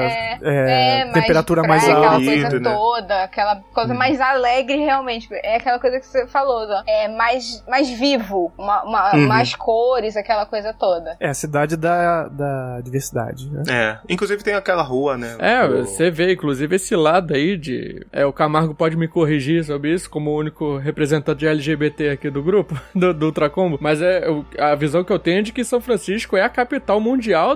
mais temperatura mais praia, alta, aquela coisa né? toda, aquela coisa mais alegre realmente. É aquela coisa que você falou, é mais vivo, mais cores, aquela coisa toda. É a cidade da diversidade, né? Inclusive tem aquela rua, né? Você vê, inclusive, esse lado aí de... o Camargo pode me corrigir sobre isso, como o único representante de LGBT aqui do grupo, do Ultracombo, mas a visão que eu tenho é de que São Francisco é a capital mundial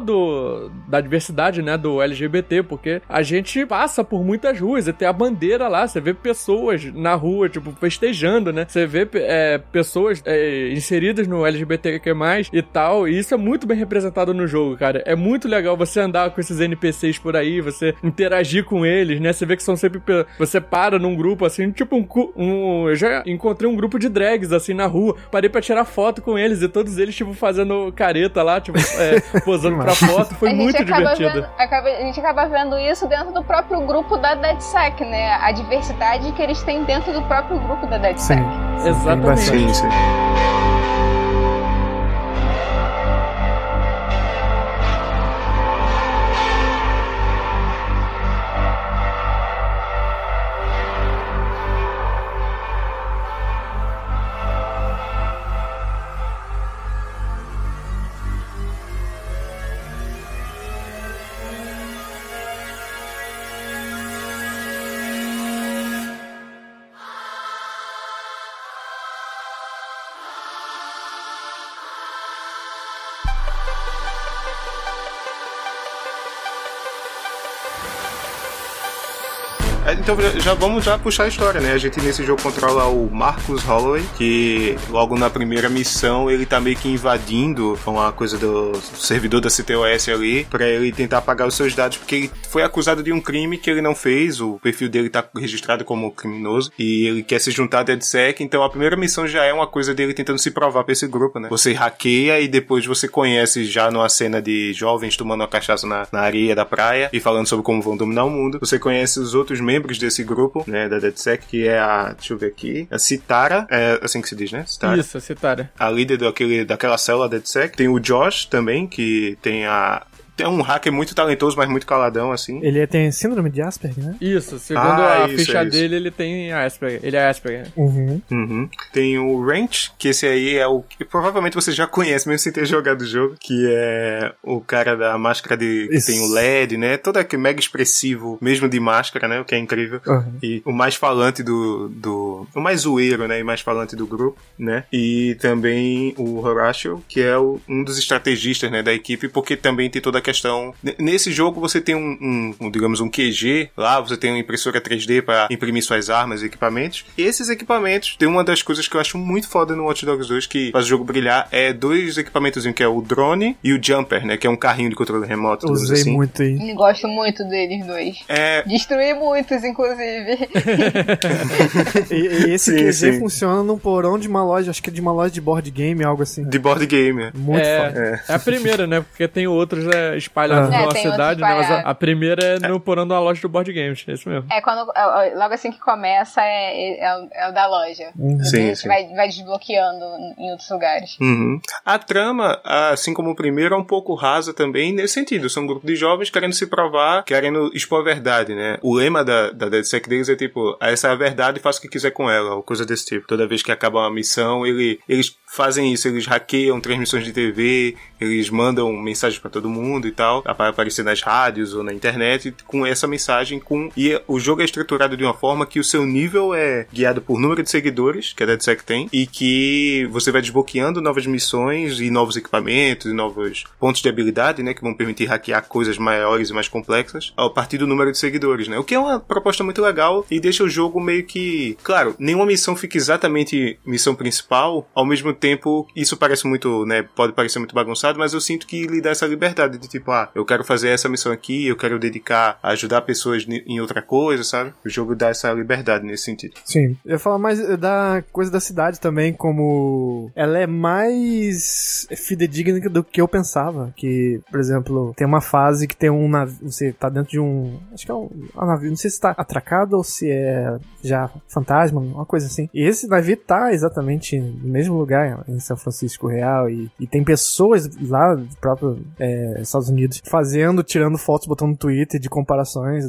da diversidade, né, do LGBT, porque a gente passa por muitas ruas e tem a bandeira lá, você vê pessoas na rua, tipo, festejando, né? Você vê pessoas inseridas no LGBTQ+, e tal, e isso é muito bem representado no jogo, cara. É muito legal você andar com esses NPCs por aí, você interagir com eles, né? Você vê que são sempre... Você para num grupo, assim, tipo eu já encontrei um grupo de drags, assim, na rua, parei pra tirar foto com eles, e todos eles, tipo, fazendo careta lá, tipo, posando pra foto, foi muito divertido. A gente acaba vendo isso dentro do próprio grupo da DedSec, né? A diversidade que eles têm dentro do próprio grupo da DedSec. Sim, exatamente. Sim. Então vamos puxar a história, né? A gente nesse jogo controla o Marcus Holloway, que logo na primeira missão ele tá meio que invadindo uma coisa do servidor da CTOS ali, pra ele tentar apagar os seus dados, porque ele foi acusado de um crime que ele não fez, o perfil dele tá registrado como criminoso, e ele quer se juntar à DedSec, então a primeira missão já é uma coisa dele tentando se provar pra esse grupo, né? Você hackeia e depois você conhece já numa cena de jovens tomando uma cachaça na areia da praia e falando sobre como vão dominar o mundo. Você conhece os outros membros desse grupo, né, da DedSec, que é deixa eu ver aqui, a Citara, é assim que se diz, né? Citara. Isso, a Citara. A líder daquela célula da DedSec. Tem o Josh também, que tem um hacker muito talentoso, mas muito caladão, assim. Ele tem síndrome de Asperger, né? Isso, segundo a ficha dele, ele tem Asperger. Ele é Asperger. Tem o Wrench, que esse aí é o que provavelmente você já conhece, mesmo sem ter jogado o jogo, que é o cara da máscara que tem o LED, né? Todo aquele mega expressivo, mesmo de máscara, né? O que é incrível. E o mais falante o mais zoeiro, né? E mais falante do grupo, né? E também o Horatio, que é um dos estrategistas, né? Da equipe, porque também tem toda questão... Nesse jogo você tem digamos, um QG lá, você tem uma impressora 3D para imprimir suas armas e equipamentos. E esses equipamentos, tem uma das coisas que eu acho muito foda no Watch Dogs 2 que faz o jogo brilhar, é 2 equipamentos, que é o drone e o Jumper, né? Que é um carrinho de controle remoto. Usei assim. muito aí. Eu gosto muito deles dois. Destruí muitos, inclusive. e esse QG funciona num porão de uma loja, acho que é de uma loja de board game, algo assim. De board game, Muito foda. É a primeira, né? Porque tem outros espalhados pela cidade, né? Mas a primeira é no porão de uma loja de board games, é isso mesmo. Logo assim que começa é o da loja. Sim, a gente vai desbloqueando em outros lugares. Uhum. A trama, assim como o primeiro, é um pouco rasa também nesse sentido. São um grupo de jovens querendo se provar, querendo expor a verdade, né? O lema da DedSec deles é tipo, essa é a verdade, faça o que quiser com ela, ou coisa desse tipo. Toda vez que acaba uma missão, eles fazem isso, eles hackeiam transmissões de TV, eles mandam mensagens pra todo mundo e tal, para aparecer nas rádios ou na internet, com essa mensagem, e o jogo é estruturado de uma forma que o seu nível é guiado por número de seguidores, que a DedSec tem, e que você vai desbloqueando novas missões e novos equipamentos e novos pontos de habilidade, né, que vão permitir hackear coisas maiores e mais complexas a partir do número de seguidores, né, o que é uma proposta muito legal e deixa o jogo meio que, claro, nenhuma missão fica exatamente missão principal, ao mesmo tempo, isso parece muito, né, pode parecer muito bagunçado, mas eu sinto que lhe dá essa liberdade de tipo, eu quero fazer essa missão aqui, eu quero dedicar a ajudar pessoas em outra coisa, sabe? O jogo dá essa liberdade nesse sentido. Sim. Eu ia falar mais da coisa da cidade também, como ela é mais fidedigna do que eu pensava. Que, por exemplo, tem uma fase que tem um navio, você tá dentro de acho que é um navio, não sei se tá atracado ou se é já fantasma, uma coisa assim. E esse navio tá exatamente no mesmo lugar, em São Francisco Real, e tem pessoas lá do próprio Estados Unidos tirando fotos, botando no Twitter de comparações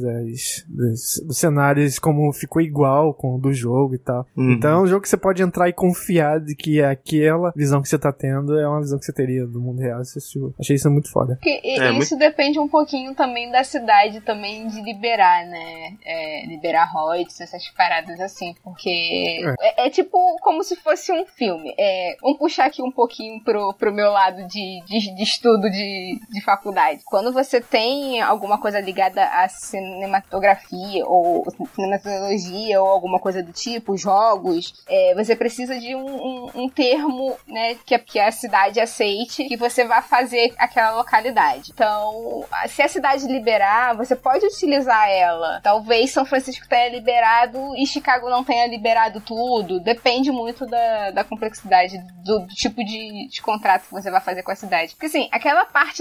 dos cenários, como ficou igual com o do jogo e tal. Então é um jogo que você pode entrar e confiar de que aquela visão que você tá tendo é uma visão que você teria do mundo real. Achei isso muito foda. Isso depende um pouquinho também da cidade também de liberar, né? Liberar royalties, essas paradas assim, porque é tipo como se fosse um filme. Vamos puxar aqui um pouquinho pro meu lado de estudo de faculdade. Quando você tem alguma coisa ligada à cinematografia ou cinematologia ou alguma coisa do tipo, jogos, você precisa de um termo, né, que a cidade aceite que você vai fazer aquela localidade. Então, se a cidade liberar, você pode utilizar ela. Talvez São Francisco tenha liberado e Chicago não tenha liberado tudo. Depende muito da complexidade do tipo de contrato que você vai fazer com a cidade. Porque assim, aquela parte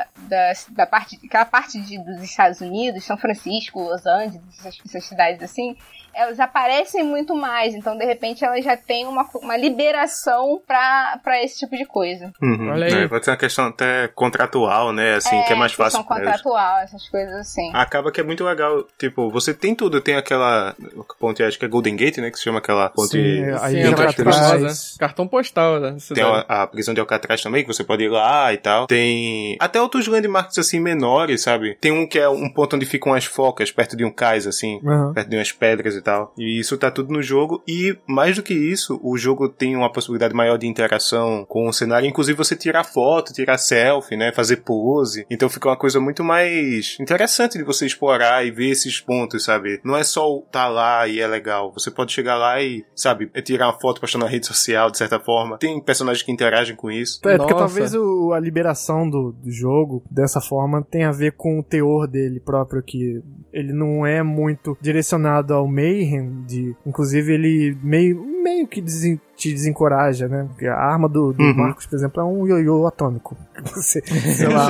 aquela parte dos Estados Unidos, São Francisco, Los Angeles, essas cidades assim, elas aparecem muito mais, então de repente elas já têm uma liberação pra esse tipo de coisa. Olha aí. Pode ser uma questão até contratual, né, assim, que é mais fácil. Questão contratual, essas coisas assim. Acaba que é muito legal, tipo, você tem tudo, tem aquela ponte, acho que é Golden Gate, né, que se chama aquela ponte... Cartão postal, né? Tem a prisão de Alcatraz também, que você pode ir lá e tal. Tem até outros landmarks, assim, menores, sabe? Tem um que é um ponto onde ficam as focas, perto de um cais, assim, perto de umas pedras e tal. E isso tá tudo no jogo. E, mais do que isso, o jogo tem uma possibilidade maior de interação com o cenário. Inclusive, você tirar foto, tirar selfie, né? Fazer pose. Então fica uma coisa muito mais interessante de você explorar e ver esses pontos, sabe? Não é só tá lá e é legal. Você pode chegar lá e, sabe, tirar uma foto, postar na rede social, de certa forma. Tem personagens que interagem com isso. Porque talvez a liberação do jogo, dessa forma, tem a ver com o teor dele próprio, que ele não é muito direcionado ao Mayhem, inclusive ele meio que te desencoraja, né? Porque a arma do Marcos, por exemplo, é um ioiô atômico. Você, sei lá.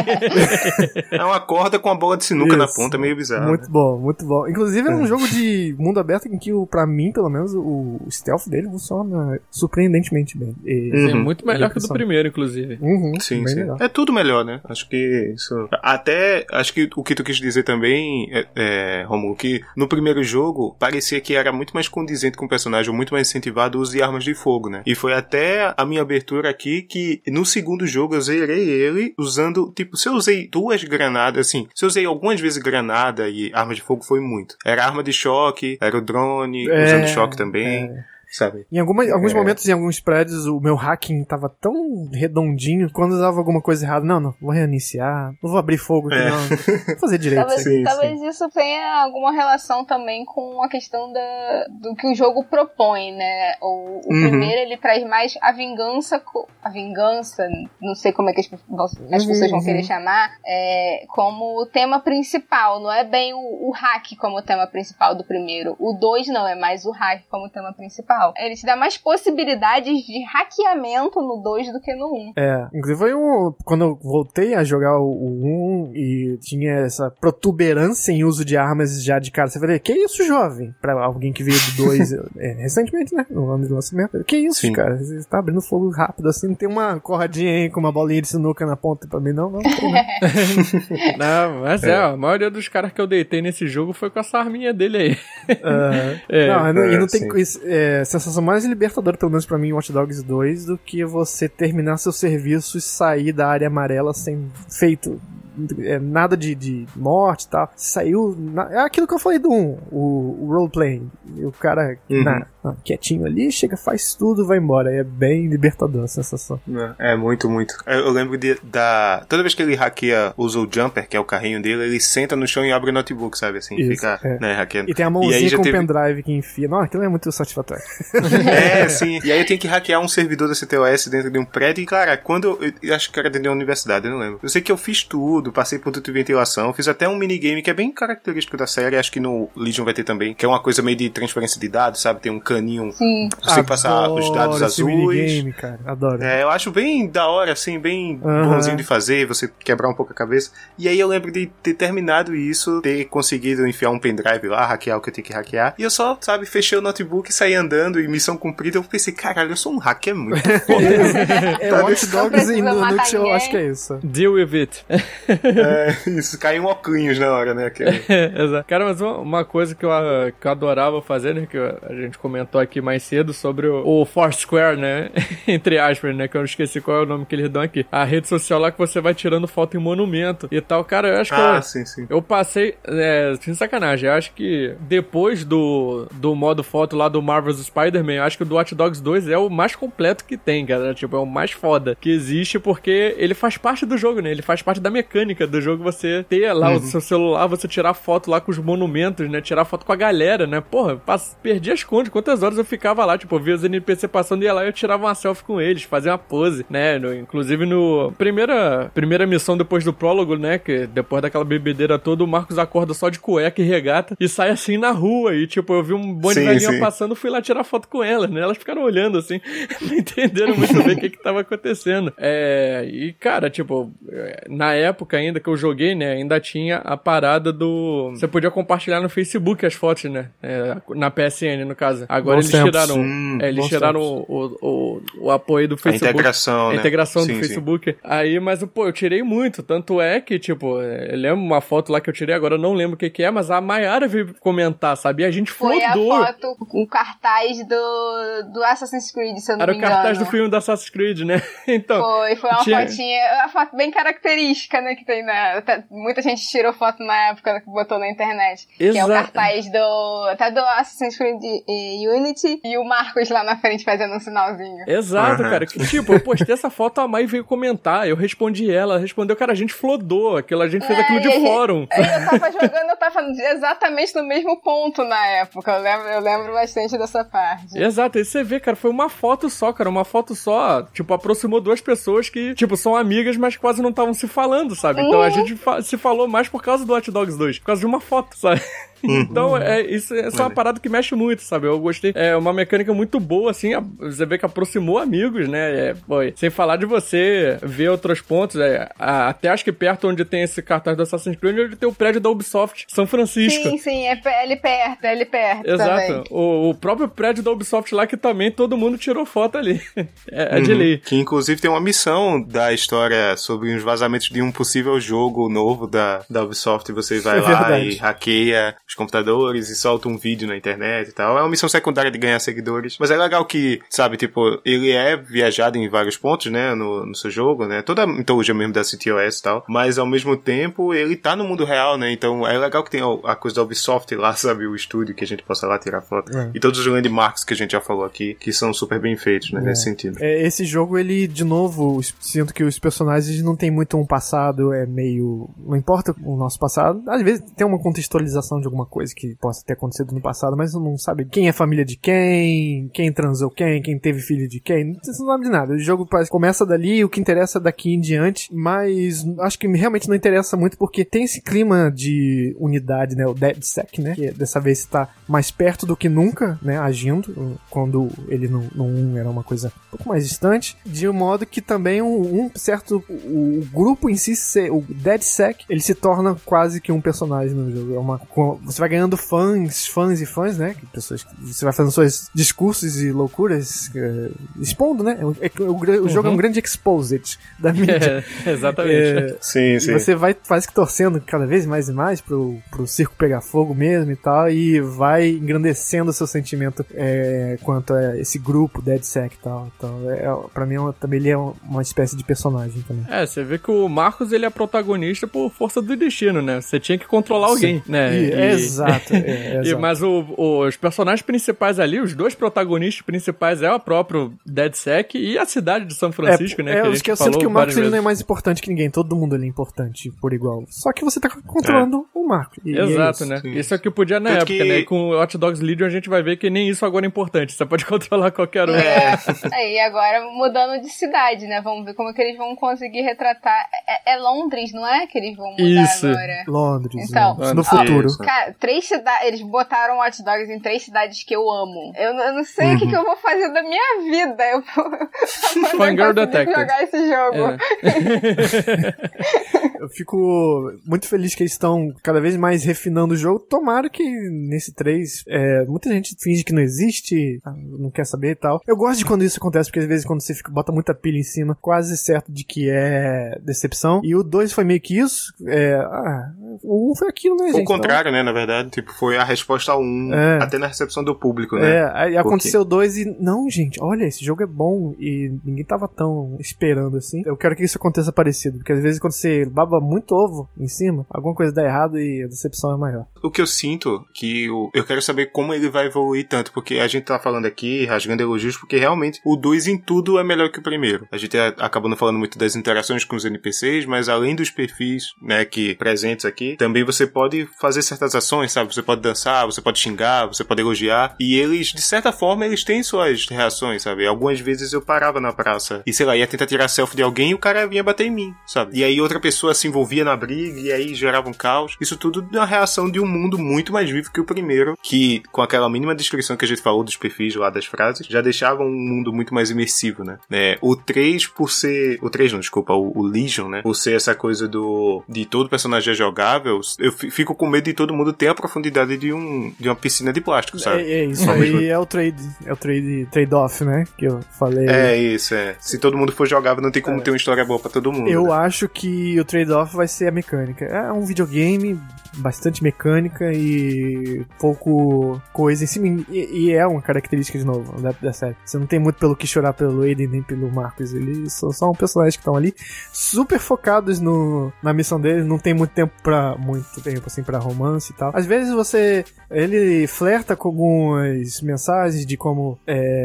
É uma corda com a bola de sinuca na ponta, meio bizarro. Muito bom, muito bom. Inclusive é um jogo de mundo aberto em que, pra mim, pelo menos, o stealth dele funciona surpreendentemente bem. É muito melhor que o do primeiro, inclusive. Sim. É tudo melhor, né? Acho que isso... Até, acho que o que tu quis dizer também, Romulo, que no primeiro jogo parecia que era muito mais condizente com o personagem, muito mais incentivado o uso de armas de fogo, né? E foi até a minha abertura aqui que no segundo jogo eu zerei ele usando, tipo, se eu usei 2 granadas, assim, se eu usei algumas vezes granada e arma de fogo foi muito. Era arma de choque, era o drone, usando choque também. sabe? Em alguns momentos, em alguns prédios, o meu hacking tava tão redondinho, quando dava alguma coisa errada, não, vou reiniciar, não vou abrir fogo aqui, não, vou fazer direito. Talvez isso tenha alguma relação também com a questão do que o jogo propõe, né? O primeiro, ele traz mais a vingança, não sei como é que as pessoas vão querer chamar, como tema principal, não é bem o hack como tema principal do primeiro. O 2 não, é mais o hack como tema principal. Ele te dá mais possibilidades de hackeamento no 2 do que no 1. Inclusive foi quando eu voltei a jogar o 1 e tinha essa protuberância em uso de armas já de cara, você falei, que isso, jovem? Pra alguém que veio do 2 recentemente, né? No ano do lançamento. Que isso, cara? Você tá abrindo fogo rápido assim, não tem uma corradinha aí com uma bolinha de sinuca na ponta pra mim, não tem, né? Não, mas a maioria dos caras que eu deitei nesse jogo foi com essa arminha dele aí. Não tem sensação mais libertadora, pelo menos pra mim, em Watch Dogs 2, do que você terminar seu serviço e sair da área amarela sem feito nada de morte e tal. Saiu. É aquilo que eu falei do 1, o roleplaying. O cara quietinho ali, chega, faz tudo, vai embora. É bem libertador a sensação. É muito, muito. Eu lembro toda vez que ele hackeia, usa o jumper, que é o carrinho dele, ele senta no chão e abre o notebook, sabe? Assim, isso, fica hackeando. E tem a mãozinha com o pendrive que enfia. Não, aquilo é muito satisfatório. Sim. E aí eu tenho que hackear um servidor da CTOS dentro de um prédio e, cara, quando eu acho que era dentro de uma universidade, eu não lembro. Eu sei que eu fiz tudo, passei por tudo de ventilação, fiz até um minigame que é bem característico da série, acho que no Legion vai ter também, que é uma coisa meio de transferência de dados, sabe? Tem um caninho pra você passar os dados azuis. Minigame, cara. Adoro. Eu acho bem da hora, assim, bem bonzinho de fazer, você quebrar um pouco a cabeça. E aí eu lembro de ter terminado isso, ter conseguido enfiar um pendrive lá, hackear o que eu tinha que hackear, e eu só, sabe, fechei o notebook, saí andando e missão cumprida, eu pensei, caralho, eu sou um hacker muito foda. Watch Dogs e no eu acho que é isso. Deal with it. Isso, caiu um óculos na hora, né? Exato. Cara, mas uma coisa que eu adorava fazer, né, que a gente comentou aqui mais cedo sobre o Foursquare, né, entre aspas, né, que eu não esqueci qual é o nome que eles dão aqui. A rede social lá que você vai tirando foto em monumento e tal. Cara, eu acho que eu passei, sem sacanagem, eu acho que depois do modo foto lá do Marvel's Spider-Man, eu acho que o do Watch Dogs 2 é o mais completo que tem, cara. Tipo, é o mais foda que existe, porque ele faz parte do jogo, né? Ele faz parte da mecânica do jogo, você ter lá o seu celular, você tirar foto lá com os monumentos, né? Tirar foto com a galera, né? Porra, perdi as contas. Quantas horas eu ficava lá, tipo, eu via os NPC passando e ia lá e eu tirava uma selfie com eles, fazia uma pose, né? Inclusive no primeira missão depois do prólogo, né? Que depois daquela bebedeira toda, o Marcos acorda só de cueca e regata e sai assim na rua. E tipo, eu vi um monte de velhinha passando, fui lá tirar foto com elas, né? Elas ficaram olhando assim, não entenderam muito bem o que tava acontecendo. E cara, tipo, na época ainda que eu joguei, né? Ainda tinha a parada do... Você podia compartilhar no Facebook as fotos, né? Na PSN, no caso. Agora eles tiraram... eles tiraram o apoio do Facebook. A integração, né? A integração do Facebook. Aí, mas, pô, eu tirei muito. Tanto é que, tipo, eu lembro uma foto lá que eu tirei, agora eu não lembro o que é, mas a Mayara veio comentar, sabe? E a gente flodou. Foi a foto com o cartaz do Assassin's Creed, se eu não me engano. Era o cartaz do filme do Assassin's Creed, né? Então... Foi uma fotinha... Uma foto bem característica, né? Que tem muita gente tirou foto na época que botou na internet. Exato. Que é o cartaz até do Assassin's Creed Unity e o Marcos lá na frente fazendo um sinalzinho. Exato, cara. Que, tipo, eu postei essa foto, a Mai veio comentar, eu respondi ela respondeu, cara, a gente flodou, a gente fez aquilo de fórum. Eu tava jogando, eu tava exatamente no mesmo ponto na época, eu lembro bastante dessa parte. Exato, e você vê, cara, foi uma foto só, tipo, aproximou duas pessoas que, tipo, são amigas, mas quase não estavam se falando, sabe? Então a gente se falou mais por causa do Watch Dogs 2, por causa de uma foto, sabe? Então, isso é uma parada que mexe muito, sabe? Eu gostei. É uma mecânica muito boa, assim. Você vê que aproximou amigos, né? Sem falar de você ver outros pontos. Até acho que perto onde tem esse cartaz do Assassin's Creed, onde tem o prédio da Ubisoft, São Francisco. Sim, é ali perto. Exato. Também. O próprio prédio da Ubisoft lá, que também todo mundo tirou foto ali. É de lei. Que inclusive tem uma missão da história sobre os vazamentos de um possível jogo novo da Ubisoft. Você vai lá e hackeia os computadores e solta um vídeo na internet e tal. É uma missão secundária de ganhar seguidores. Mas é legal que, sabe, tipo, ele é viajado em vários pontos, né, no seu jogo, né? Toda a mitologia mesmo da CTOS e tal. Mas, ao mesmo tempo, ele tá no mundo real, né? Então, é legal que tem a coisa da Ubisoft lá, sabe? O estúdio que a gente possa lá tirar foto. E todos os landmarks que a gente já falou aqui, que são super bem feitos, né? Nesse sentido. Esse jogo, ele, de novo, sinto que os personagens não tem muito um passado, é meio... Não importa o nosso passado. Às vezes tem uma contextualização de alguma coisa que possa ter acontecido no passado, mas não sabe quem é família de quem transou quem teve filho de quem. Não sabe de nada. O jogo começa dali, o que interessa daqui em diante, mas acho que realmente não interessa muito porque tem esse clima de unidade, né? O DedSec, né? Que dessa vez está mais perto do que nunca, né? Agindo, quando ele no era uma coisa um pouco mais distante, de um modo que também o grupo em si, o DedSec, ele se torna quase que um personagem no jogo. Você vai ganhando fãs, né? Pessoas que você vai fazendo seus discursos e loucuras, expondo, né? O jogo é um grande exposit da mídia. Exatamente. Sim. E você vai quase que torcendo cada vez mais e mais pro circo pegar fogo mesmo e tal, e vai engrandecendo o seu sentimento quanto a esse grupo DedSec e tal. Então, pra mim, também ele é uma espécie de personagem também. Você vê que o Marcos, ele é protagonista por força do destino, né? Você tinha que controlar alguém, né? Exato. Mas os personagens principais ali, os dois protagonistas principais é o próprio DedSec e a cidade de São Francisco, né? Que eu sinto que o Marcos ele não é mais importante que ninguém. Todo mundo ele é importante por igual. Só que você tá controlando o Marcos. Exato, né? Sim. Isso é o que podia na época, né? E com o Hot Dogs Legion a gente vai ver que nem isso agora é importante. Você pode controlar qualquer um. E agora mudando de cidade, né? Vamos ver como é que eles vão conseguir retratar. É Londres, não é? Que eles vão mudar agora. Londres. Então, no futuro. Cara, 3 cidades. Eles botaram Hot Dogs em 3 cidades que eu amo. Eu não sei o que eu vou fazer da minha vida. Eu vou Fangirl Detective. Jogar esse jogo. Eu fico muito feliz que eles estão cada vez mais refinando o jogo. Tomara que nesse 3 muita gente finge que não existe, não quer saber e tal. Eu gosto de quando isso acontece, porque às vezes quando você bota muita pilha em cima, quase certo de que é decepção. E o 2 foi meio que isso. O 1 foi aquilo, né, gente? O contrário, né, na verdade. Tipo, foi a resposta ao 1, até na recepção do público, né? Aí aconteceu o 2 e... Não, gente, olha, esse jogo é bom e ninguém tava tão esperando assim. Eu quero que isso aconteça parecido, porque às vezes quando você baba muito ovo em cima, alguma coisa dá errado e a decepção é maior. O que eu sinto, que eu quero saber como ele vai evoluir tanto, porque a gente tá falando aqui, rasgando elogios, porque realmente o 2 em tudo é melhor que o primeiro. A gente acabou não falando muito das interações com os NPCs, mas além dos perfis, né, que presentes aqui, também você pode fazer certas ações, sabe? Você pode dançar, você pode xingar, você pode elogiar, e eles, de certa forma, eles têm suas reações, sabe? Algumas vezes eu parava na praça e, sei lá, ia tentar tirar selfie de alguém e o cara vinha bater em mim, sabe? E aí outra pessoa se envolvia na briga e aí gerava um caos. Isso tudo é uma reação de um mundo muito mais vivo que o primeiro, que com aquela mínima descrição que a gente falou dos perfis lá das frases, já deixava um mundo muito mais imersivo, né? O 3, por ser... O 3 não, desculpa, o Legion, né? Por ser essa coisa de todo personagem é jogável, eu fico com medo de todo mundo ter a profundidade de uma piscina de plástico, sabe? Isso aí é o trade-off, né? Que eu falei. Se todo mundo for jogável, não tem como ter uma história boa pra todo mundo. Eu acho que o trade-off vai ser a mecânica. É um videogame, bastante mecânica e pouco coisa em cima. E é uma característica, de novo, da série. Você não tem muito pelo que chorar pelo Aiden nem pelo Marcus. Eles são personagens que estão ali super focados na missão deles. Não tem muito tempo assim, pra romance e tal. Às vezes ele flerta com algumas mensagens de como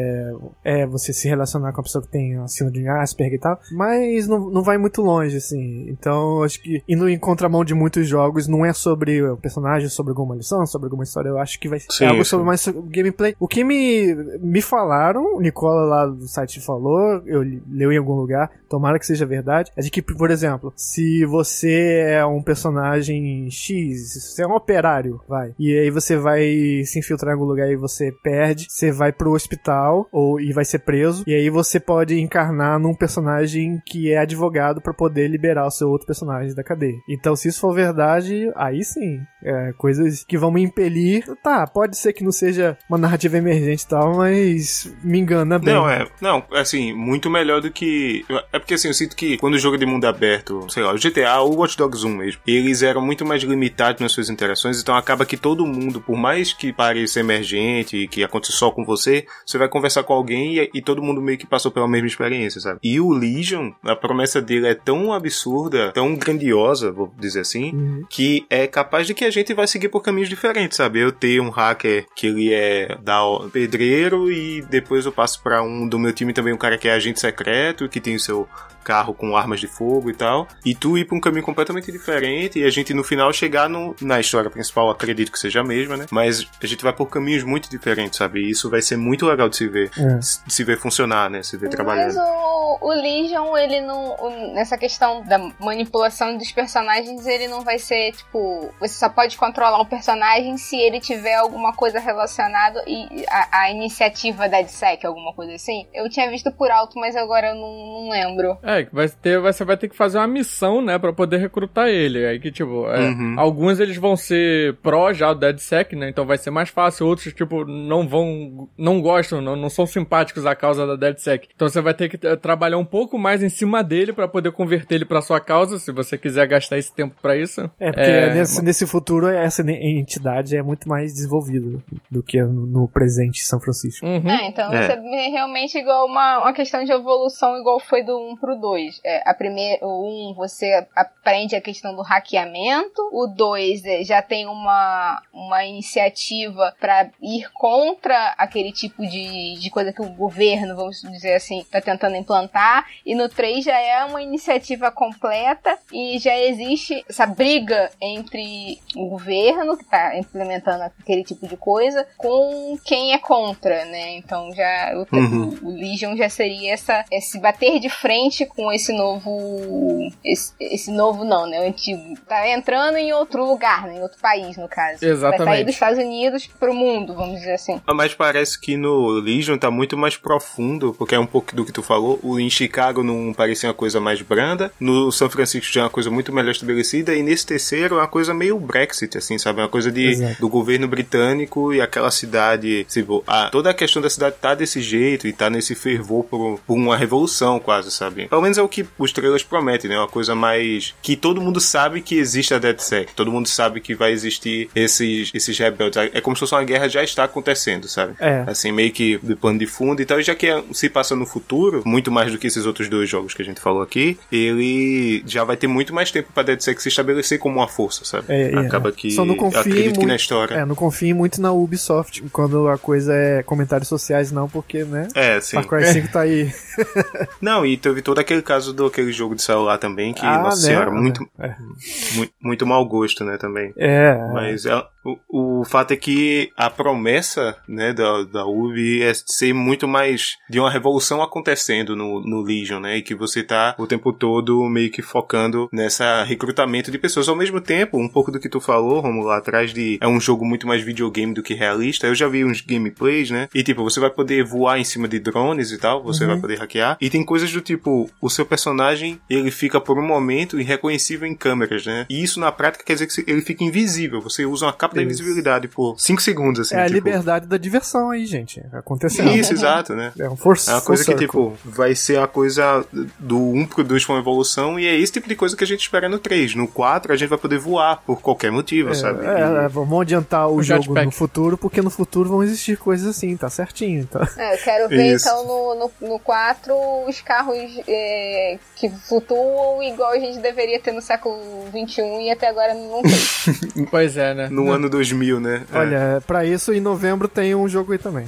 você se relacionar com a pessoa que tem a síndrome de Asperger e tal, mas não vai muito longe, assim. Então, acho que indo em contramão de muitos jogos, não é sobre o personagem, sobre alguma lição, sobre alguma história. Eu acho que vai ser algo sobre mais gameplay. O que me falaram, o Nicola lá do site falou, eu leu em algum lugar, tomara que seja verdade, é de que, por exemplo, se você é um personagem X, se você é um operário, e aí você vai se infiltrar em algum lugar e você perde, você vai pro hospital e vai ser preso, e aí você pode encarnar num personagem que é advogado pra poder liberar o seu outro personagem da cadeia. Então, se isso for verdade, aí sim, coisas que vão me impelir. Tá, pode ser que não seja uma narrativa emergente e tal, mas me engana bem. Não, assim, muito melhor do que... É porque, assim, eu sinto que quando o jogo é de mundo aberto, sei lá, o GTA ou o Watch Dogs 1 mesmo, eles eram muito mais limitados nas suas interações, então acaba que todo mundo, por mais que pareça emergente e que aconteça só com você vai conversar com alguém e todo mundo meio que passou pela mesma experiência, sabe? E o Legion, a promessa dele é tão absurda, tão grandiosa, vou dizer assim, que é capaz de que a gente vai seguir por caminhos diferentes, sabe? Eu ter um hacker que ele é pedreiro e depois eu passo pra um do meu time também, um cara que é agente secreto, que tem o seu carro com armas de fogo e tal, e tu ir pra um caminho completamente diferente e a gente no final chegar na história principal, acredito que seja a mesma, né? Mas a gente vai por caminhos muito diferentes, sabe? E isso vai ser muito legal de se ver, de se ver funcionar, né? Se ver trabalhando. Mas o Legion, ele não... Nessa questão da manipulação dos personagens, ele não vai ser, tipo... Você só pode controlar o personagem se ele tiver alguma coisa relacionada à iniciativa da DSEC, alguma coisa assim. Eu tinha visto por alto, mas agora eu não lembro. Você vai ter que fazer uma missão, né, pra poder recrutar ele. Aí que, tipo, alguns eles vão ser pró já do DedSec, né, então vai ser mais fácil. Outros, tipo, não gostam, não são simpáticos à causa da DedSec. Então você vai ter que trabalhar um pouco mais em cima dele pra poder converter ele pra sua causa, se você quiser gastar esse tempo pra isso. Porque nesse futuro essa entidade é muito mais desenvolvida do que no presente São Francisco. Então você realmente igual uma questão de evolução igual foi do 1 pro 2. O 1 você aprende a questão do hackeamento, o 2 já tem uma iniciativa pra ir contra aquele tipo de coisa que o governo, vamos dizer assim, tá tentando implantar, e no 3 já é uma iniciativa completa e já existe essa briga entre o governo, que tá implementando aquele tipo de coisa, com quem é contra, né? Então já o Legion já seria esse bater de frente com esse novo... Esse novo não, né? O antigo. Tá entrando em outro lugar, né? Em outro país, no caso. Exatamente. Vai sair dos Estados Unidos pro mundo, vamos dizer assim. Mas parece que no Legion tá muito mais profundo, porque é um pouco do que tu falou. Em Chicago não parecia uma coisa mais branda. No São Francisco já é uma coisa muito melhor estabelecida. E nesse terceiro é uma coisa meio Brexit, assim, sabe? Uma coisa do governo britânico e aquela cidade... Tipo, toda a questão da cidade tá desse jeito e tá nesse fervor por uma revolução quase, sabe? Pelo menos é o que os trailers prometem, né? Uma coisa mais... Que todo mundo sabe que existe a DedSec. Todo mundo sabe que vai existir esses rebeldes. É como se fosse uma guerra já está acontecendo, sabe? Assim, meio que de plano de fundo e tal. E já que se passa no futuro, muito mais do que esses outros dois jogos que a gente falou aqui, ele já vai ter muito mais tempo pra DedSec se estabelecer como uma força, sabe? Acaba que... Só não confie muito na história. Não confie muito na Ubisoft quando a coisa é comentários sociais, não, porque, né? Sim. Far Cry 5 tá aí. Não, e teve todo aquele caso daquele jogo de celular também, que, nossa senhora, muito mau gosto, né, também. Mas o fato é que a promessa, né, da Ubi é ser muito mais de uma revolução acontecendo no Legion, né, e que você tá o tempo todo meio que focando nessa recrutamento de pessoas. Ao mesmo tempo, um pouco do que tu falou, Romulo, lá atrás é um jogo muito mais videogame do que realista. Eu já vi uns gameplays, né, e tipo, você vai poder voar em cima de drones e tal, você vai poder hackear, e tem coisas do tipo, o seu personagem, ele fica por um momento irreconhecível em câmeras, né, e isso na prática quer dizer que ele fica invisível. Você usa uma capa da invisibilidade por 5 segundos, assim. É a liberdade da diversão aí, gente, acontecendo. Isso, exato, né? É uma coisa que, tipo, vai ser a coisa do 1 pro 2 com evolução, e é esse tipo de coisa que a gente espera no 3. No 4, a gente vai poder voar por qualquer motivo, sabe? Vamos adiantar o jogo no futuro, porque no futuro vão existir coisas assim, tá certinho. Então. Eu quero ver, então, no 4, os carros que flutuam igual a gente deveria ter no século XXI e até agora não tem. Pois é, né? No ano 2000, né? Olha, pra isso, em novembro tem um jogo aí também.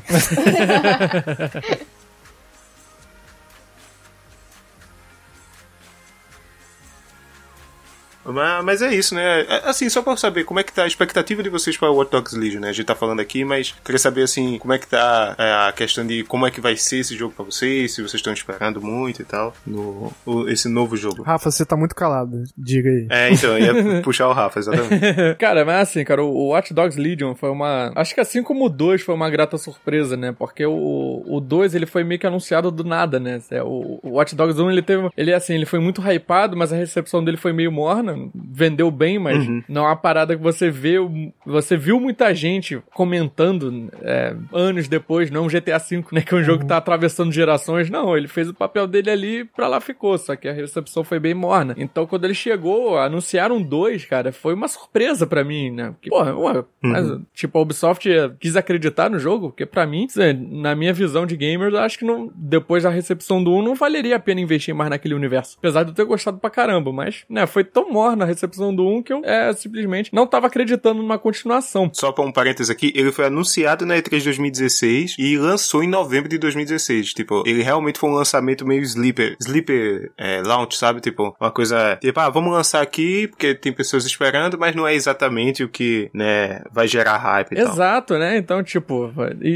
Mas é isso, né? Assim, só pra saber como é que tá a expectativa de vocês para o Watch Dogs Legion, né? A gente tá falando aqui, mas queria saber, assim, como é que tá a questão de como é que vai ser esse jogo pra vocês, se vocês estão esperando muito e tal, esse novo jogo. Rafa, você tá muito calado, diga aí. Então, eu ia puxar o Rafa, exatamente. Cara, mas assim, cara, o Watch Dogs Legion foi acho que assim como o 2 foi uma grata surpresa, né? Porque o 2, ele foi meio que anunciado do nada, né? O Watch Dogs 1, ele foi muito hypado, mas a recepção dele foi meio morna, vendeu bem, mas não é uma parada que você viu muita gente comentando anos depois, não GTA V, né, que é um jogo que tá atravessando gerações. Não, ele fez o papel dele ali, pra lá ficou, só que a recepção foi bem morna. Então, quando ele chegou, anunciaram 2, cara, foi uma surpresa pra mim, né? Porque, mas, tipo, a Ubisoft quis acreditar no jogo, porque pra mim, na minha visão de gamer, eu acho que depois da recepção do 1, não valeria a pena investir mais naquele universo. Apesar de eu ter gostado pra caramba, mas, né, foi tão morna a recepção do 1 que eu simplesmente não tava acreditando numa continuação. Só pra um parênteses aqui, ele foi anunciado na E3 2016 e lançou em novembro de 2016. Tipo, ele realmente foi um lançamento meio sleeper launch, sabe? Tipo, uma coisa, tipo, vamos lançar aqui porque tem pessoas esperando, mas não é exatamente o que, né, vai gerar hype e tal. Exato, né? Então, tipo,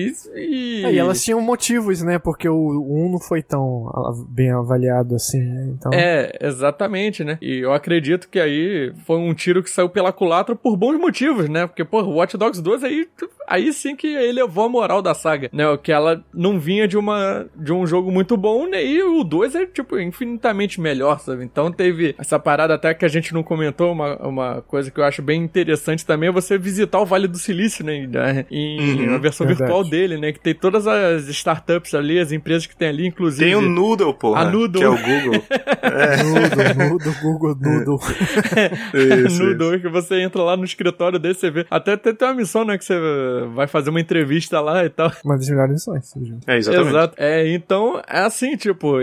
e elas tinham motivos, né? Porque o 1 não foi tão bem avaliado assim, né? Então... exatamente, né? E eu acredito que aí foi um tiro que saiu pela culatra por bons motivos, né? Porque, o Watch Dogs 2 aí sim que elevou a moral da saga, né? Que ela não vinha de um jogo muito bom, né? E o 2 é, tipo, infinitamente melhor, sabe? Então teve essa parada até que a gente não comentou, uma coisa que eu acho bem interessante também é você visitar o Vale do Silício, né? Em uma versão virtual dele, né? Que tem todas as startups ali, as empresas que tem ali, inclusive... Tem o Noodle, porra. A Noodle. Que é o Google. Google Noodle. Noodle, que você entra lá no escritório dele, você vê... Até tem uma missão, né? Que você vai fazer uma entrevista lá e tal. Uma das melhores missões. Exatamente. Exato. Então, é assim, tipo...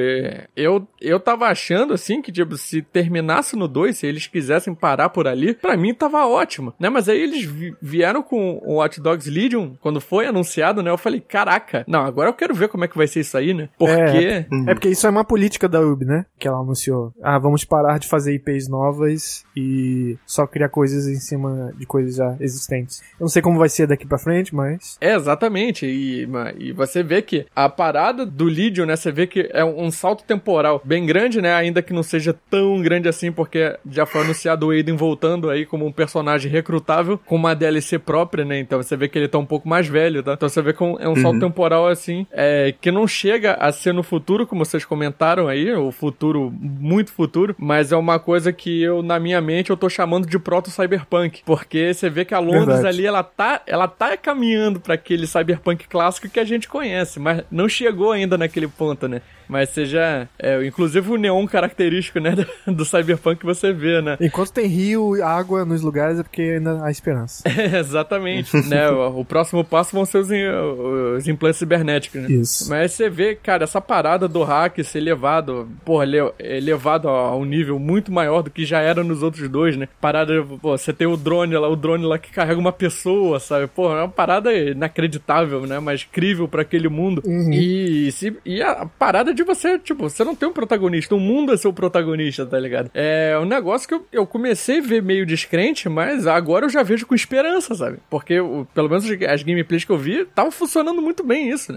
Eu tava achando, assim, que, tipo, se terminasse no 2, se eles quisessem parar por ali, pra mim tava ótimo, né? Mas aí eles vieram com o Watch Dogs Legion, quando foi anunciado, né? Eu falei, caraca, não, agora eu quero ver como é que vai ser isso aí, né? Porque... porque isso é uma política da Ubi, né? Que ela anunciou. Vamos parar de fazer IPs novas e só criar coisas em cima de coisas já existentes. Eu não sei como vai ser daqui pra frente, mas... Exatamente. E você vê que a parada do Legion, né? Você vê que é um salto temporal bem grande, né? Ainda que não seja tão grande assim, porque já foi anunciado o Aiden voltando aí como um personagem recrutável, com uma DLC própria, né? Então você vê que ele tá um pouco mais velho, tá? Então você vê que é um salto temporal, assim, que não chega a ser no futuro, como vocês comentaram aí, o futuro, muito futuro, mas é uma coisa que na minha mente, eu tô chamando de proto-cyberpunk, porque você vê que a Londres ali, ela tá caminhando pra aquele cyberpunk clássico que a gente conhece, mas não chegou ainda naquele ponto, né? Mas seja... inclusive o neon característico, né? Do cyberpunk que você vê, né? Enquanto tem rio e água nos lugares é porque ainda há esperança. Exatamente, né? O próximo passo vão ser os implantes cibernéticos, né? Isso. Mas você vê, cara, essa parada do hack ser elevado, elevado a um nível muito maior do que já era nos outros dois, né? Parada, você tem o drone lá que carrega uma pessoa, sabe? É uma parada inacreditável, né? Mas crível pra aquele mundo. E a parada de você, tipo, você não tem um protagonista, o mundo é seu protagonista, tá ligado? É um negócio que eu comecei a ver meio descrente, mas agora eu já vejo com esperança, sabe? Porque, pelo menos as gameplays que eu vi, tava funcionando muito bem isso, né?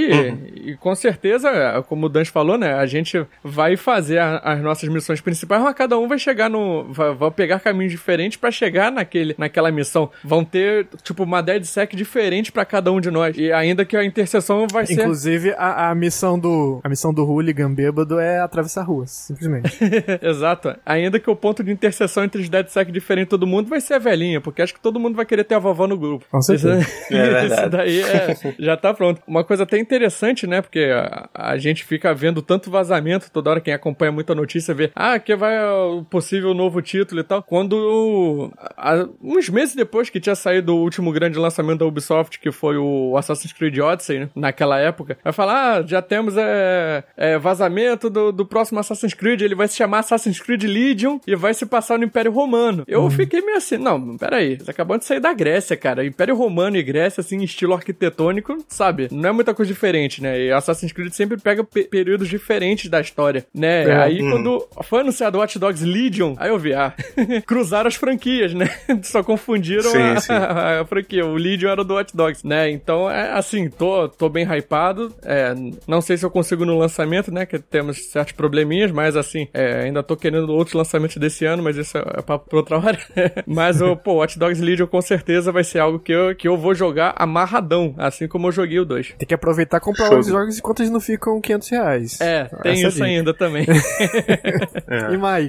E com certeza, como o Dan falou, né? A gente vai fazer as nossas missões principais, mas cada um vai chegar vai pegar caminhos diferentes pra chegar naquela missão. Vão ter, tipo, uma DedSec diferente pra cada um de nós. E ainda que a interseção vai ser... Inclusive, a missão do hooligan bêbado é atravessar ruas, simplesmente. Exato. Ainda que o ponto de interseção entre os DedSec diferente de todo mundo vai ser a velhinha, porque acho que todo mundo vai querer ter a vovó no grupo. Com certeza. Isso daí já tá pronto. Uma coisa até interessante, né, porque a gente fica vendo tanto vazamento, toda hora quem acompanha muita notícia vê, que vai o possível novo título e tal. Quando, uns meses depois que tinha saído o último grande lançamento da Ubisoft, que foi o Assassin's Creed Odyssey, né, naquela época, vai falar, já temos vazamento do próximo Assassin's Creed, ele vai se chamar Assassin's Creed Legion e vai se passar no Império Romano. Eu fiquei meio assim, não, peraí, você acabou de sair da Grécia, cara, Império Romano e Grécia, assim, estilo arquitetônico, sabe, não é muita coisa diferente, né, e Assassin's Creed sempre pega períodos diferentes da história, né, aí quando foi anunciado Watch Dogs Legion, aí eu vi, cruzaram as franquias, né, só confundiram a franquia, o Legion era do Watch Dogs, né, então, assim, tô bem hypado, não sei se eu consigo no lançamento, né? Que temos certos probleminhas, mas assim, ainda tô querendo outros lançamentos desse ano, mas isso é papo pra outra hora. Mas o Watch Dogs Legion com certeza vai ser algo que eu vou jogar amarradão, assim como eu joguei o 2. Tem que aproveitar e comprar os jogos enquanto eles não ficam R$500. Tem isso ainda também. E Mai,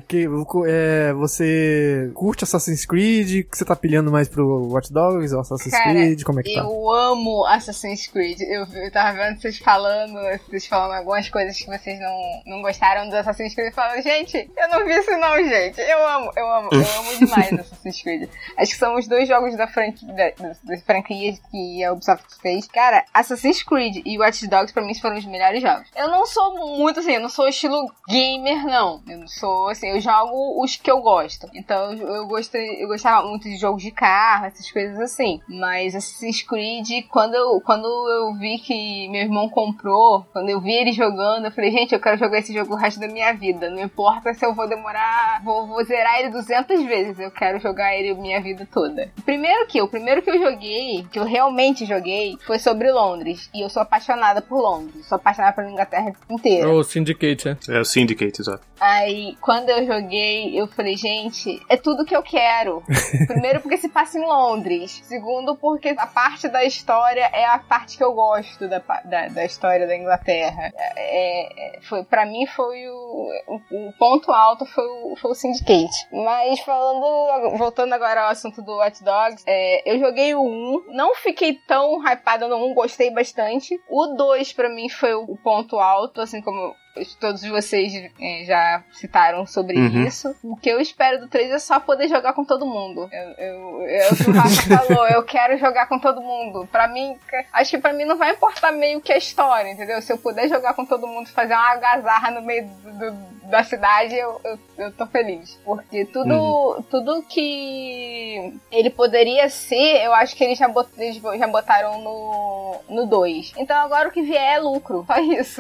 você curte Assassin's Creed? Que você tá pilhando mais pro Watch Dogs ou Assassin's Creed? Como é que tá? Eu amo Assassin's Creed. Eu tava vendo vocês falando algumas coisas que vocês não gostaram do Assassin's Creed. Falando, gente, eu não vi isso não, gente. Eu amo demais Assassin's Creed. Acho que são os 2 jogos das franquias que a Ubisoft fez. Cara, Assassin's Creed e Watch Dogs pra mim foram os melhores jogos. Eu não sou muito assim, eu não sou estilo gamer, não. Eu não sou assim, eu jogo os que eu gosto. Então eu gostava muito de jogos de carro, essas coisas assim. Mas Assassin's Creed, quando eu vi que meu irmão comprou, quando eu vi ele jogando, eu falei, gente, eu quero jogar esse jogo o resto da minha vida. Não importa se eu vou demorar, vou zerar ele 200 vezes. Eu quero jogar ele a minha vida toda. O primeiro que eu joguei, que eu realmente joguei, foi sobre Londres. E eu sou apaixonada por Londres. Sou apaixonada pela Inglaterra inteira. O Syndicate, né? É o Syndicate, exato. Aí, quando eu joguei, eu falei, gente, é tudo que eu quero. Primeiro, porque se passa em Londres. Segundo, porque a parte da história é a parte que eu gosto da história da Inglaterra. Pra mim, foi o ponto alto foi o Syndicate. Mas voltando agora ao assunto do Watch Dogs, eu joguei o 1, não fiquei tão hypada no 1, gostei bastante. O 2, pra mim, foi o ponto alto, assim como todos vocês já citaram sobre isso. O que eu espero do 3 é só poder jogar com todo mundo. O que o Rafa falou, eu quero jogar com todo mundo. Pra mim, acho que pra mim não vai importar meio que a história, entendeu? Se eu puder jogar com todo mundo, fazer uma algazarra no meio da cidade, eu tô feliz. Porque tudo que ele poderia ser, eu acho que eles já botaram no 2. Então agora o que vier é lucro. Só isso.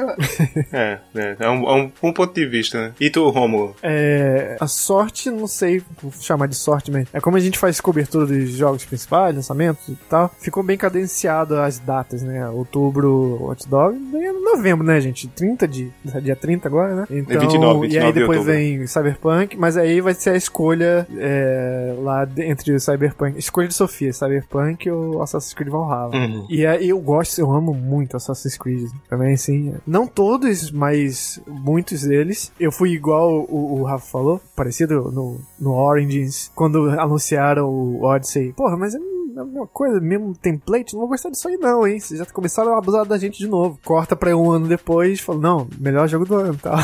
É um ponto de vista, né? E tu, Rômulo? A sorte, não sei chamar de sorte, mas é como a gente faz cobertura dos jogos principais, lançamentos e tal, ficou bem cadenciado as datas, né? Outubro, Watch Dogs, e novembro, né, gente? Dia 30 agora, né? Então, 29 e aí depois vem Cyberpunk, mas aí vai ser a escolha lá entre o Cyberpunk, escolha de Sofia, Cyberpunk ou Assassin's Creed Valhalla. E aí eu amo muito Assassin's Creed também, assim, não todos, mas muitos deles. Eu fui igual o Rafa falou, parecido no Origins, quando anunciaram o Odyssey. Porra, mas é a mesma coisa, mesmo template, não vou gostar disso aí não, hein? Vocês já começaram a abusar da gente de novo. Corta pra um ano depois, fala, não, melhor jogo do ano, tá?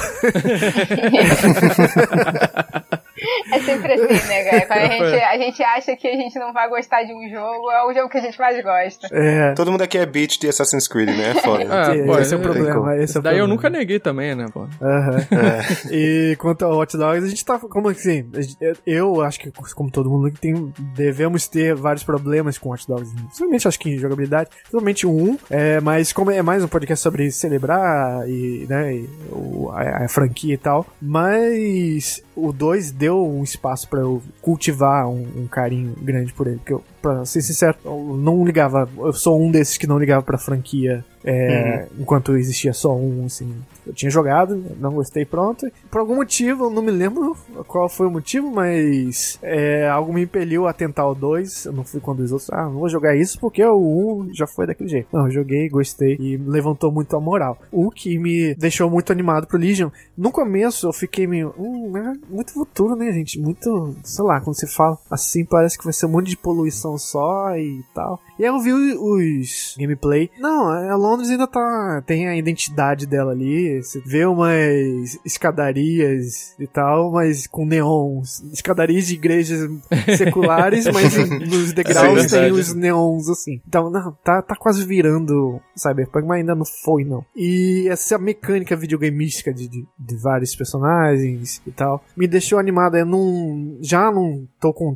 É sempre assim, né, cara? Quando a gente acha que a gente não vai gostar de um jogo, é o jogo que a gente mais gosta. Todo mundo aqui é beat de Assassin's Creed, né? É foda. Esse é o problema. Daí eu nunca neguei também, né, pô? E quanto ao Watch Dogs, a gente tá, como assim, eu acho que, como todo mundo devemos ter vários problemas com Watch Dogs. Principalmente, acho que em jogabilidade. Principalmente o 1, mas como é mais um podcast sobre celebrar e, né, a franquia e tal, mas o 2 deu um espaço pra eu cultivar um carinho grande por ele, porque eu, pra ser sincero, eu não ligava, eu sou um desses que não ligava pra franquia enquanto existia só um, assim. Eu tinha jogado, não gostei, pronto. Por algum motivo, eu não me lembro qual foi o motivo, mas algo me impeliu a tentar o 2. Eu não fui com os outros, não vou jogar isso porque o 1 já foi daquele jeito. Não, eu joguei, gostei e levantou muito a moral. O que me deixou muito animado pro Legion. No começo eu fiquei meio, muito futuro, né, gente? Muito, sei lá, quando você fala assim, parece que vai ser um monte de poluição só e tal. E aí eu vi os gameplay. Não, a Londres ainda tem a identidade dela ali. Você vê umas escadarias e tal, mas com neons. Escadarias de igrejas seculares, mas nos degraus tem os neons assim. Então, não, tá quase virando Cyberpunk, mas ainda não foi, não. E essa mecânica videogameística de vários personagens e tal, me deixou animado. Eu já não tô contando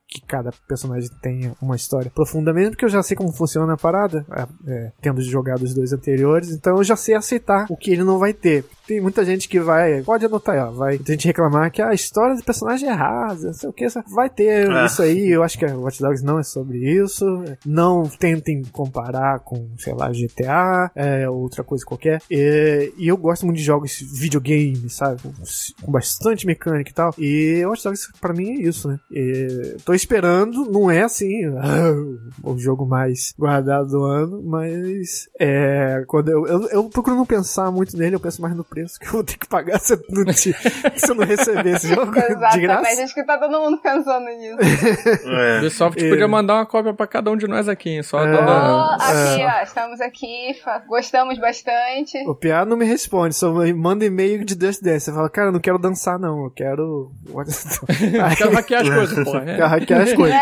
que cada personagem tenha uma história profunda, mesmo porque eu já sei como funciona a parada, tendo jogado os 2 anteriores, então eu já sei aceitar o que ele não vai ter. Tem muita gente que pode anotar aí, ó, vai a gente reclamar que a história do personagem é rasa, não sei o que, vai ter isso aí. Eu acho que a Watch Dogs não é sobre isso. Não tentem comparar com, sei lá, GTA, outra coisa qualquer. E eu gosto muito de jogos videogame, sabe, com bastante mecânica e tal, e Watch Dogs pra mim é isso, né. E tô esperando, não é assim o jogo mais guardado do ano, mas quando eu procuro não pensar muito nele, eu penso mais no preço que eu vou ter que pagar se eu não receber esse jogo de graça. Acho que tá todo mundo pensando nisso. O Ubisoft podia mandar uma cópia pra cada um de nós aqui, só aqui, ó, estamos aqui, gostamos bastante. O Piá não me responde, só manda e-mail de Just Dance. Você fala, cara, eu não quero dançar não, eu quero... quero hackear as coisas, pô. Quero hackear as coisas.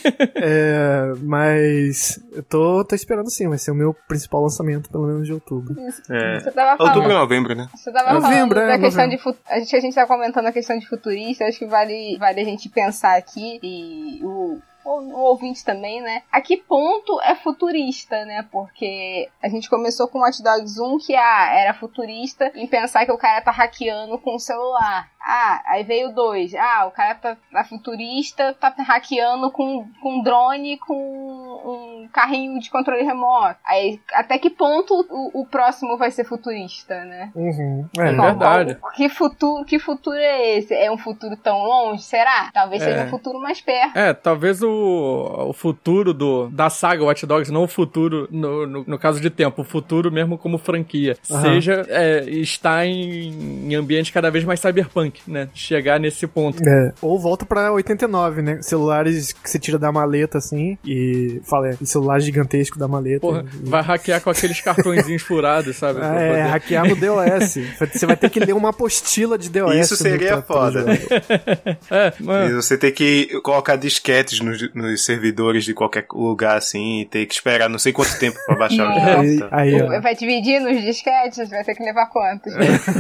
Mas eu tô esperando sim, vai ser o meu principal lançamento, pelo menos de outubro. Você tava falando... Outubro ou novembro, né? Você tava falando da questão de... A gente tá comentando a questão de futurista, acho que vale a gente pensar aqui, e o ouvinte também, né? A que ponto é futurista, né? Porque a gente começou com Watch Dogs 1 que era futurista em pensar que o cara tá hackeando com o celular. Aí veio o 2. O cara tá futurista, tá hackeando com drone, com um carrinho de controle remoto. Aí, até que ponto o próximo vai ser futurista, né? Verdade. Que futuro é esse? É um futuro tão longe? Será? Talvez seja um futuro mais perto. Talvez o futuro da saga Watch Dogs, não o futuro no caso de tempo, o futuro mesmo como franquia, seja estar em ambiente cada vez mais cyberpunk, né? Chegar nesse ponto. Ou volta pra 89, né? Celulares que você tira da maleta, assim, e fala, celular gigantesco da maleta. Porra, vai hackear com aqueles cartõezinhos furados, sabe? Hackear no DOS. Você vai ter que ler uma apostila de DOS. Isso seria foda. E você tem que colocar disquetes nos servidores de qualquer lugar, assim, e ter que esperar não sei quanto tempo pra baixar o jogo. Vai dividir nos disquetes? Vai ter que levar quantos?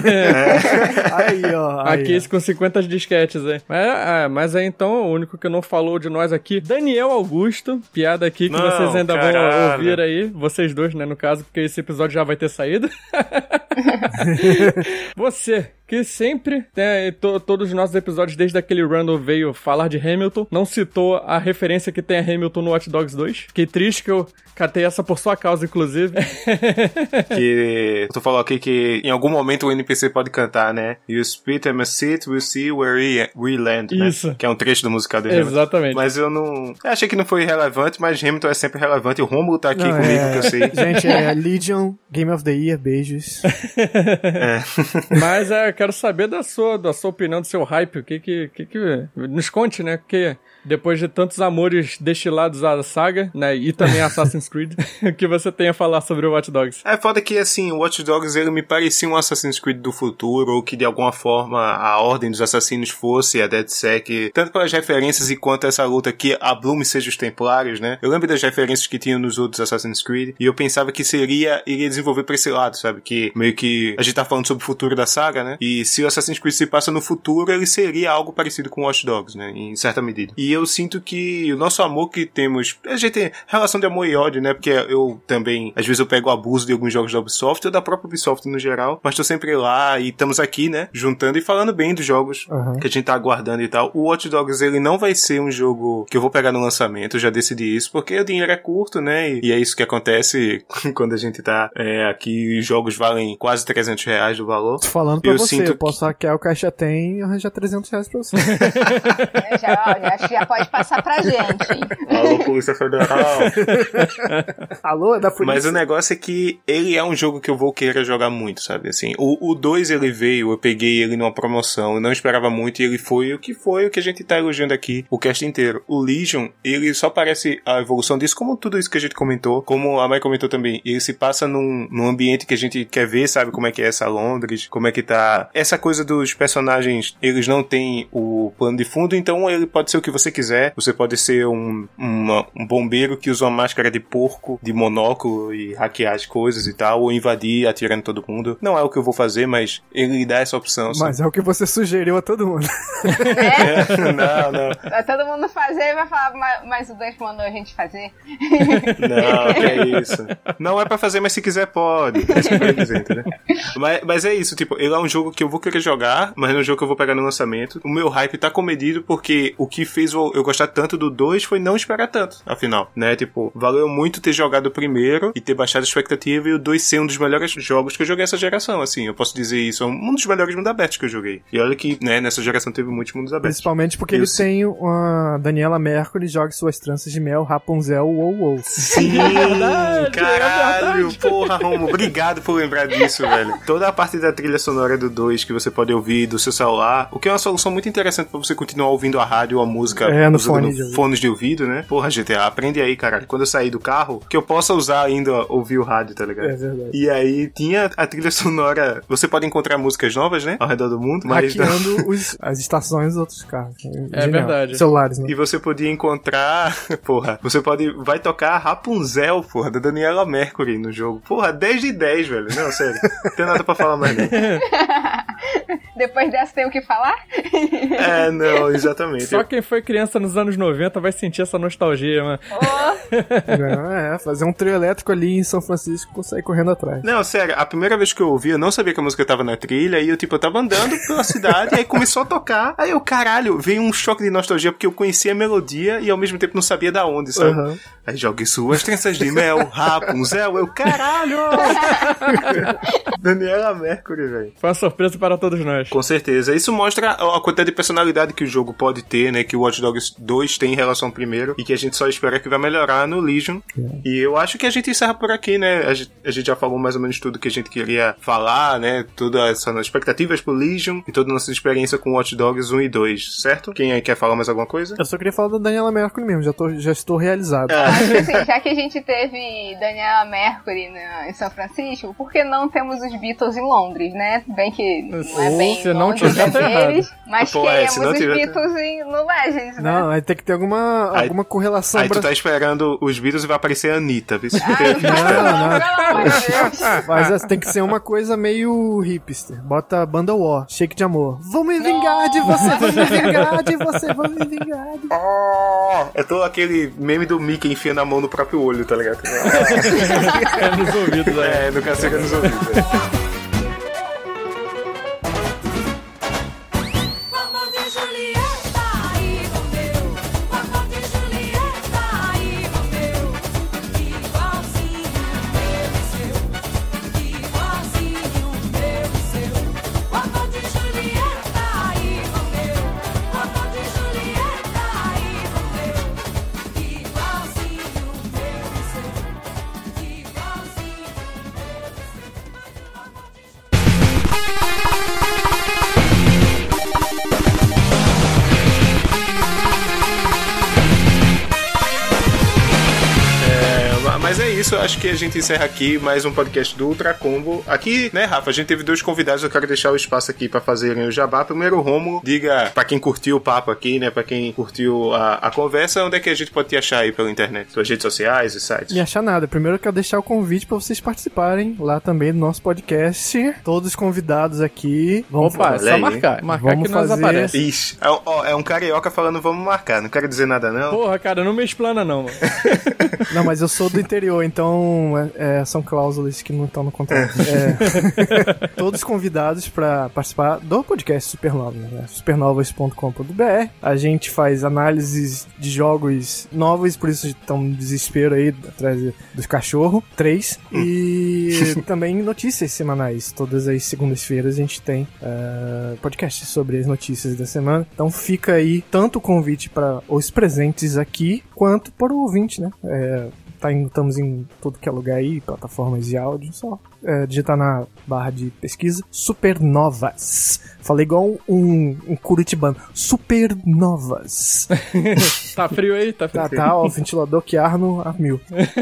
Aqui esse com 50 disquetes, mas aí então, o único que não falou de nós aqui, Daniel Augusto, piada aqui que vocês ainda vão ouvir aí, vocês dois, né, no caso, porque esse episódio já vai ter saído. Você, que sempre, todos os nossos episódios, desde aquele random veio falar de Hamilton, não citou a referência que tem a Hamilton no Watch Dogs 2. Fiquei triste que eu catei essa por sua causa, inclusive. Que tu falou aqui que em algum momento o NPC pode cantar, né? You spit and a seat, we'll see where we land, né? Isso. Que é um trecho do musical do Hamilton. Exatamente. Mas eu não... Eu achei que não foi relevante, mas Hamilton é sempre relevante. O Rômulo tá aqui comigo, que eu sei. Gente, Legion, Game of the Year, beijos. Mas eu quero saber da sua opinião, do seu hype. O que nos conte, né? Porque depois de tantos amores destilados à saga, né? E também Assassin's Creed, o que você tem a falar sobre o Watch Dogs? É foda que, assim, o Watch Dogs, ele me parecia um Assassin's Creed do futuro, ou que de alguma forma a ordem dos assassinos fosse a DedSec, tanto pelas referências e quanto essa luta que a Bloom seja os Templários, né? Eu lembro das referências que tinham nos outros Assassin's Creed, e eu pensava que iria desenvolver pra esse lado, sabe? Que meio que a gente tá falando sobre o futuro da saga, né? E se o Assassin's Creed se passa no futuro, ele seria algo parecido com o Watch Dogs, né? Em certa medida. E eu sinto que o nosso amor que temos... A gente tem relação de amor e ódio, né? Porque eu também... Às vezes eu pego o abuso de alguns jogos da Ubisoft ou da própria Ubisoft no geral, mas tô sempre lá e estamos aqui, né? Juntando e falando bem dos jogos que a gente tá aguardando e tal. O Watch Dogs, ele não vai ser um jogo que eu vou pegar no lançamento, eu já decidi isso, porque o dinheiro é curto, né? E é isso que acontece quando a gente tá aqui, os jogos valem quase R$300 do valor. Tô falando pra você, eu posso hackear o Caixa Tem e arranjar R$300 pra você. Já pode passar pra gente. Alô, Polícia Federal. Alô, é da polícia. Mas o negócio é que ele é um jogo que eu vou querer jogar muito, sabe? Assim, o 2 ele veio, eu peguei ele numa promoção, eu não esperava muito e ele foi o que a gente tá elogiando aqui o cast inteiro. O Legion, ele só parece a evolução disso, como tudo isso que a gente comentou, como a Mai comentou também, ele se passa num ambiente que a gente quer ver, sabe? Como é que é essa Londres, como é que tá essa coisa dos personagens, eles não têm o plano de fundo, então ele pode ser o que você quiser. Você pode ser um bombeiro que usa uma máscara de porco, de monóculo e hackear as coisas e tal, ou invadir atirando todo mundo. Não é o que eu vou fazer, mas ele dá essa opção. Mas é o que você sugeriu a todo mundo. Não. Vai todo mundo fazer e vai falar, mas o Dante mandou a gente fazer. Não, que é isso. Não é pra fazer, mas se quiser pode. É isso que eu queria dizer, entendeu? Mas é isso, tipo, ele é um jogo que eu vou querer jogar, mas não é um jogo que eu vou pegar no lançamento. O meu hype tá comedido porque o que fez eu gostar tanto do 2 foi não esperar tanto, afinal, né? Tipo, valeu muito ter jogado o primeiro e ter baixado a expectativa e o 2 ser um dos melhores jogos que eu joguei essa geração, assim, eu posso dizer isso, é um dos melhores mundos abertos que eu joguei. E olha que, né, nessa geração teve muitos mundos abertos. Principalmente porque ele tem a Daniela Mercury, joga suas tranças de mel, Rapunzel, wow. Sim, caralho, porra, Romo, obrigado por lembrar disso, velho. Toda a parte da trilha sonora do 2 que você pode ouvir do seu celular, o que é uma solução muito interessante pra você continuar ouvindo a rádio ou a música no fones de ouvido, né? Porra, GTA, aprende aí, caralho. Quando eu sair do carro, que eu possa usar ainda ouvir o rádio, tá ligado? É verdade. E aí tinha a trilha sonora, você pode encontrar músicas novas, né? Ao redor do mundo, mas hackeando as estações dos outros carros. É verdade. Celulares, né? E você podia encontrar, porra, vai tocar Rapunzel, porra, da Daniela Mercury no jogo. Porra, 10 de 10, velho. Não, sério. Não tem nada pra falar mais, não. Depois dessa tem o que falar? Não, exatamente. Só quem foi criança nos anos 90 vai sentir essa nostalgia, mano. Fazer um trio elétrico ali em São Francisco, sair correndo atrás. Não, sério, a primeira vez que eu ouvi, eu não sabia que a música tava na trilha, e eu tava andando pela cidade, e aí começou a tocar, aí eu, caralho, veio um choque de nostalgia, porque eu conhecia a melodia, e ao mesmo tempo não sabia da onde, sabe? Uhum. Aí jogue suas tranças de mel, Rapunzel, eu, caralho! Daniela Mercury, velho. Foi uma surpresa para todos nós. Com certeza. Isso mostra a quantidade de personalidade que o jogo pode ter, né? Que o Watch Dogs 2 tem em relação ao primeiro, e que a gente só espera que vai melhorar no Legion. E eu acho que a gente encerra por aqui, né? A gente já falou mais ou menos tudo que a gente queria falar, né? Todas as expectativas pro Legion e toda a nossa experiência com Watch Dogs 1 e 2, certo? Quem aí quer falar mais alguma coisa? Eu só queria falar da Daniela Mercury mesmo, já estou realizado. Acho que assim, já que a gente teve Daniela Mercury em São Francisco, por que não temos os Beatles em Londres, né? Bem que não é bem se não Londres deles, mas queremos se não os tiver... Beatles no Legends, né? Não, aí tem que ter alguma correlação. Aí tu tá esperando os Beatles e vai aparecer a Anitta, viu? Não. Mas tem que ser uma coisa meio hipster. Bota Banda War, Shake de Amor. Vou me vingar de você, vou me vingar de você, vou me vingar de você. Eu tô aquele meme do Mickey enfiando a mão no próprio olho, tá ligado? É nos ouvidos, né? No cacete nos ouvidos. Mas é isso, acho que a gente encerra aqui mais um podcast do Ultra Combo. Aqui, né, Rafa, a gente teve 2 convidados, eu quero deixar o espaço aqui pra fazerem o jabá. Primeiro, o Rômulo, diga pra quem curtiu o papo aqui, né, pra quem curtiu a conversa, onde é que a gente pode te achar aí pela internet? Suas redes sociais e sites? Me achar nada, primeiro eu quero deixar o convite pra vocês participarem lá também do nosso podcast. Todos convidados aqui. Opa, só marcar. Marcar que nós aparece. Ixi, é um carioca falando vamos marcar, não quero dizer nada não. Porra, cara, não me explana não, mano. Não, mas eu sou do interior, então são cláusulas que não estão no contrato. Todos convidados pra participar do podcast Supernova, né? supernovas.com.br. A gente faz análises de jogos novos, por isso estão no desespero aí atrás dos cachorros. 3. E também notícias semanais. Todas as segundas-feiras a gente tem podcast sobre as notícias da semana. Então fica aí tanto o convite para os presentes aqui, quanto para o ouvinte, né? Estamos em tudo que é lugar aí, plataformas de áudio, só digitar na barra de pesquisa Supernovas. Falei igual um curitibano. Supernovas. Tá frio aí? Tá frio. Tá, o ventilador que arno a 1000.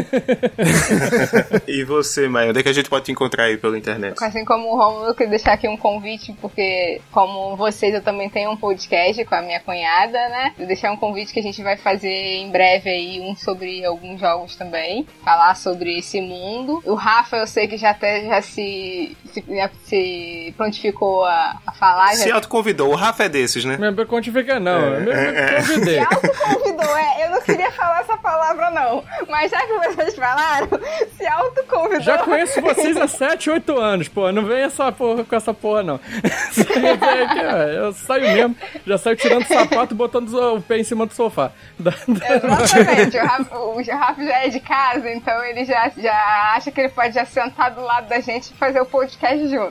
E você, Maia, onde é que a gente pode te encontrar aí pela internet? Assim como o Romulo, eu queria deixar aqui um convite, porque como vocês, eu também tenho um podcast com a minha cunhada, né? Vou deixar um convite que a gente vai fazer em breve aí, um sobre alguns jogos também, falar sobre esse mundo. O Rafa, eu sei que já se prontificou a falar. Se autoconvidou. O Rafa é desses, né? Não me prontifica não, eu me convidei. Se autoconvidou, eu não queria falar essa palavra não, mas já que vocês falaram, se autoconvidou. Já conheço vocês há 7, 8 anos, pô, não vem essa porra com essa porra não. Eu saio mesmo, já saio tirando o sapato e botando o pé em cima do sofá. Exatamente, o Rafa já é de casa, então ele já acha que ele pode já sentar do lado da gente e fazer o podcast junto.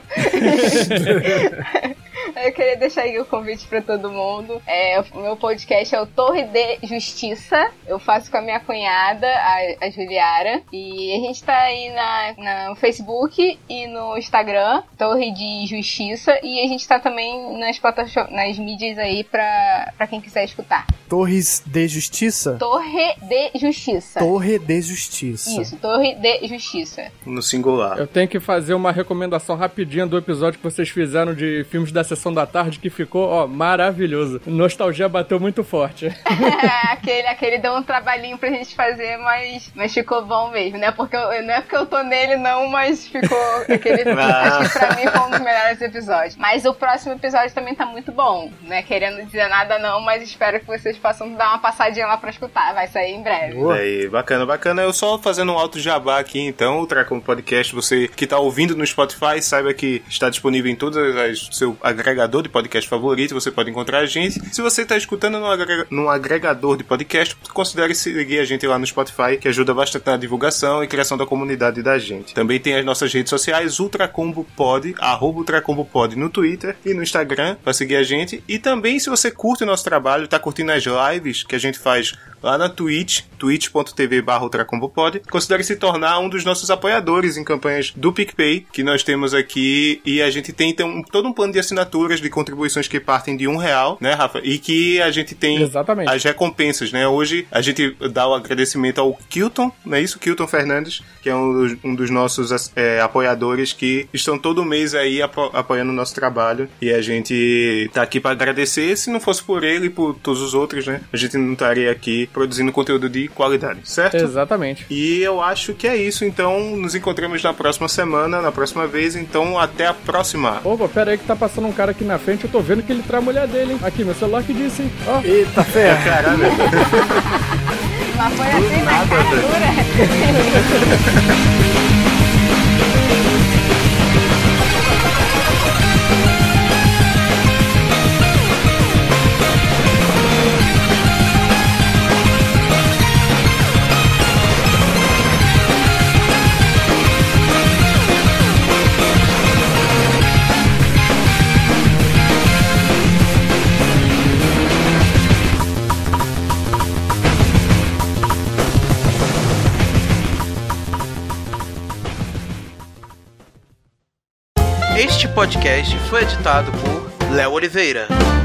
Eu queria deixar aí o convite pra todo mundo. O meu podcast é o Torre de Justiça. Eu faço com a minha cunhada, a Juliara. E a gente tá aí no Facebook e no Instagram, Torre de Justiça. E a gente tá também nas mídias aí pra quem quiser escutar. Torres de Justiça? Torre de Justiça. Torre de Justiça. Isso, Torre de Justiça. No singular. Eu tenho que fazer uma recomendação rapidinha do episódio que vocês fizeram de filmes da Sessão da Tarde, que ficou, maravilhoso. Nostalgia bateu muito forte. aquele deu um trabalhinho pra gente fazer, mas ficou bom mesmo, né? Não é porque eu tô nele não, mas ficou aquele... Acho que pra mim foi um dos melhores episódios. Mas o próximo episódio também tá muito bom, né? Querendo dizer nada não, mas espero que vocês possam dar uma passadinha lá pra escutar. Vai sair em breve. Aí, bacana. Eu só fazendo um alto jabá aqui, então, o Tracombo Podcast, você que tá ouvindo no Spotify, saiba que está disponível em todos os seu agregador de podcast favorito, você pode encontrar a gente. Se você está escutando num agregador de podcast, considere seguir a gente lá no Spotify, que ajuda bastante na divulgação e criação da comunidade da gente. Também tem as nossas redes sociais, UltraComboPod, @UltraComboPod no Twitter e no Instagram, para seguir a gente. E também, se você curte o nosso trabalho, tá curtindo as lives que a gente faz lá na Twitch, twitch.tv/UltraComboPod, considere se tornar um dos nossos apoiadores em campanhas do PicPay, que nós temos aqui, e a gente tem então todo um plano de assinaturas, de contribuições que partem de R$1, né, Rafa? E que a gente tem exatamente as recompensas, né? Hoje a gente dá o agradecimento ao Kilton, não é isso? Kilton Fernandes, que é um dos nossos apoiadores, que estão todo mês aí apoiando o nosso trabalho, e a gente tá aqui para agradecer. Se não fosse por ele e por todos os outros, né, a gente não estaria aqui produzindo conteúdo de qualidade, certo? Exatamente. E eu acho que é isso, então nos encontramos na próxima semana, na próxima vez, então até a próxima. Opa, pera aí que tá passando um cara aqui na frente, eu tô vendo que ele trai a mulher dele, hein? Aqui, meu celular que disse, hein? Ó. Eita, ferro. Caralho. Mas foi assim na cara dura. Este podcast foi editado por Léo Oliveira.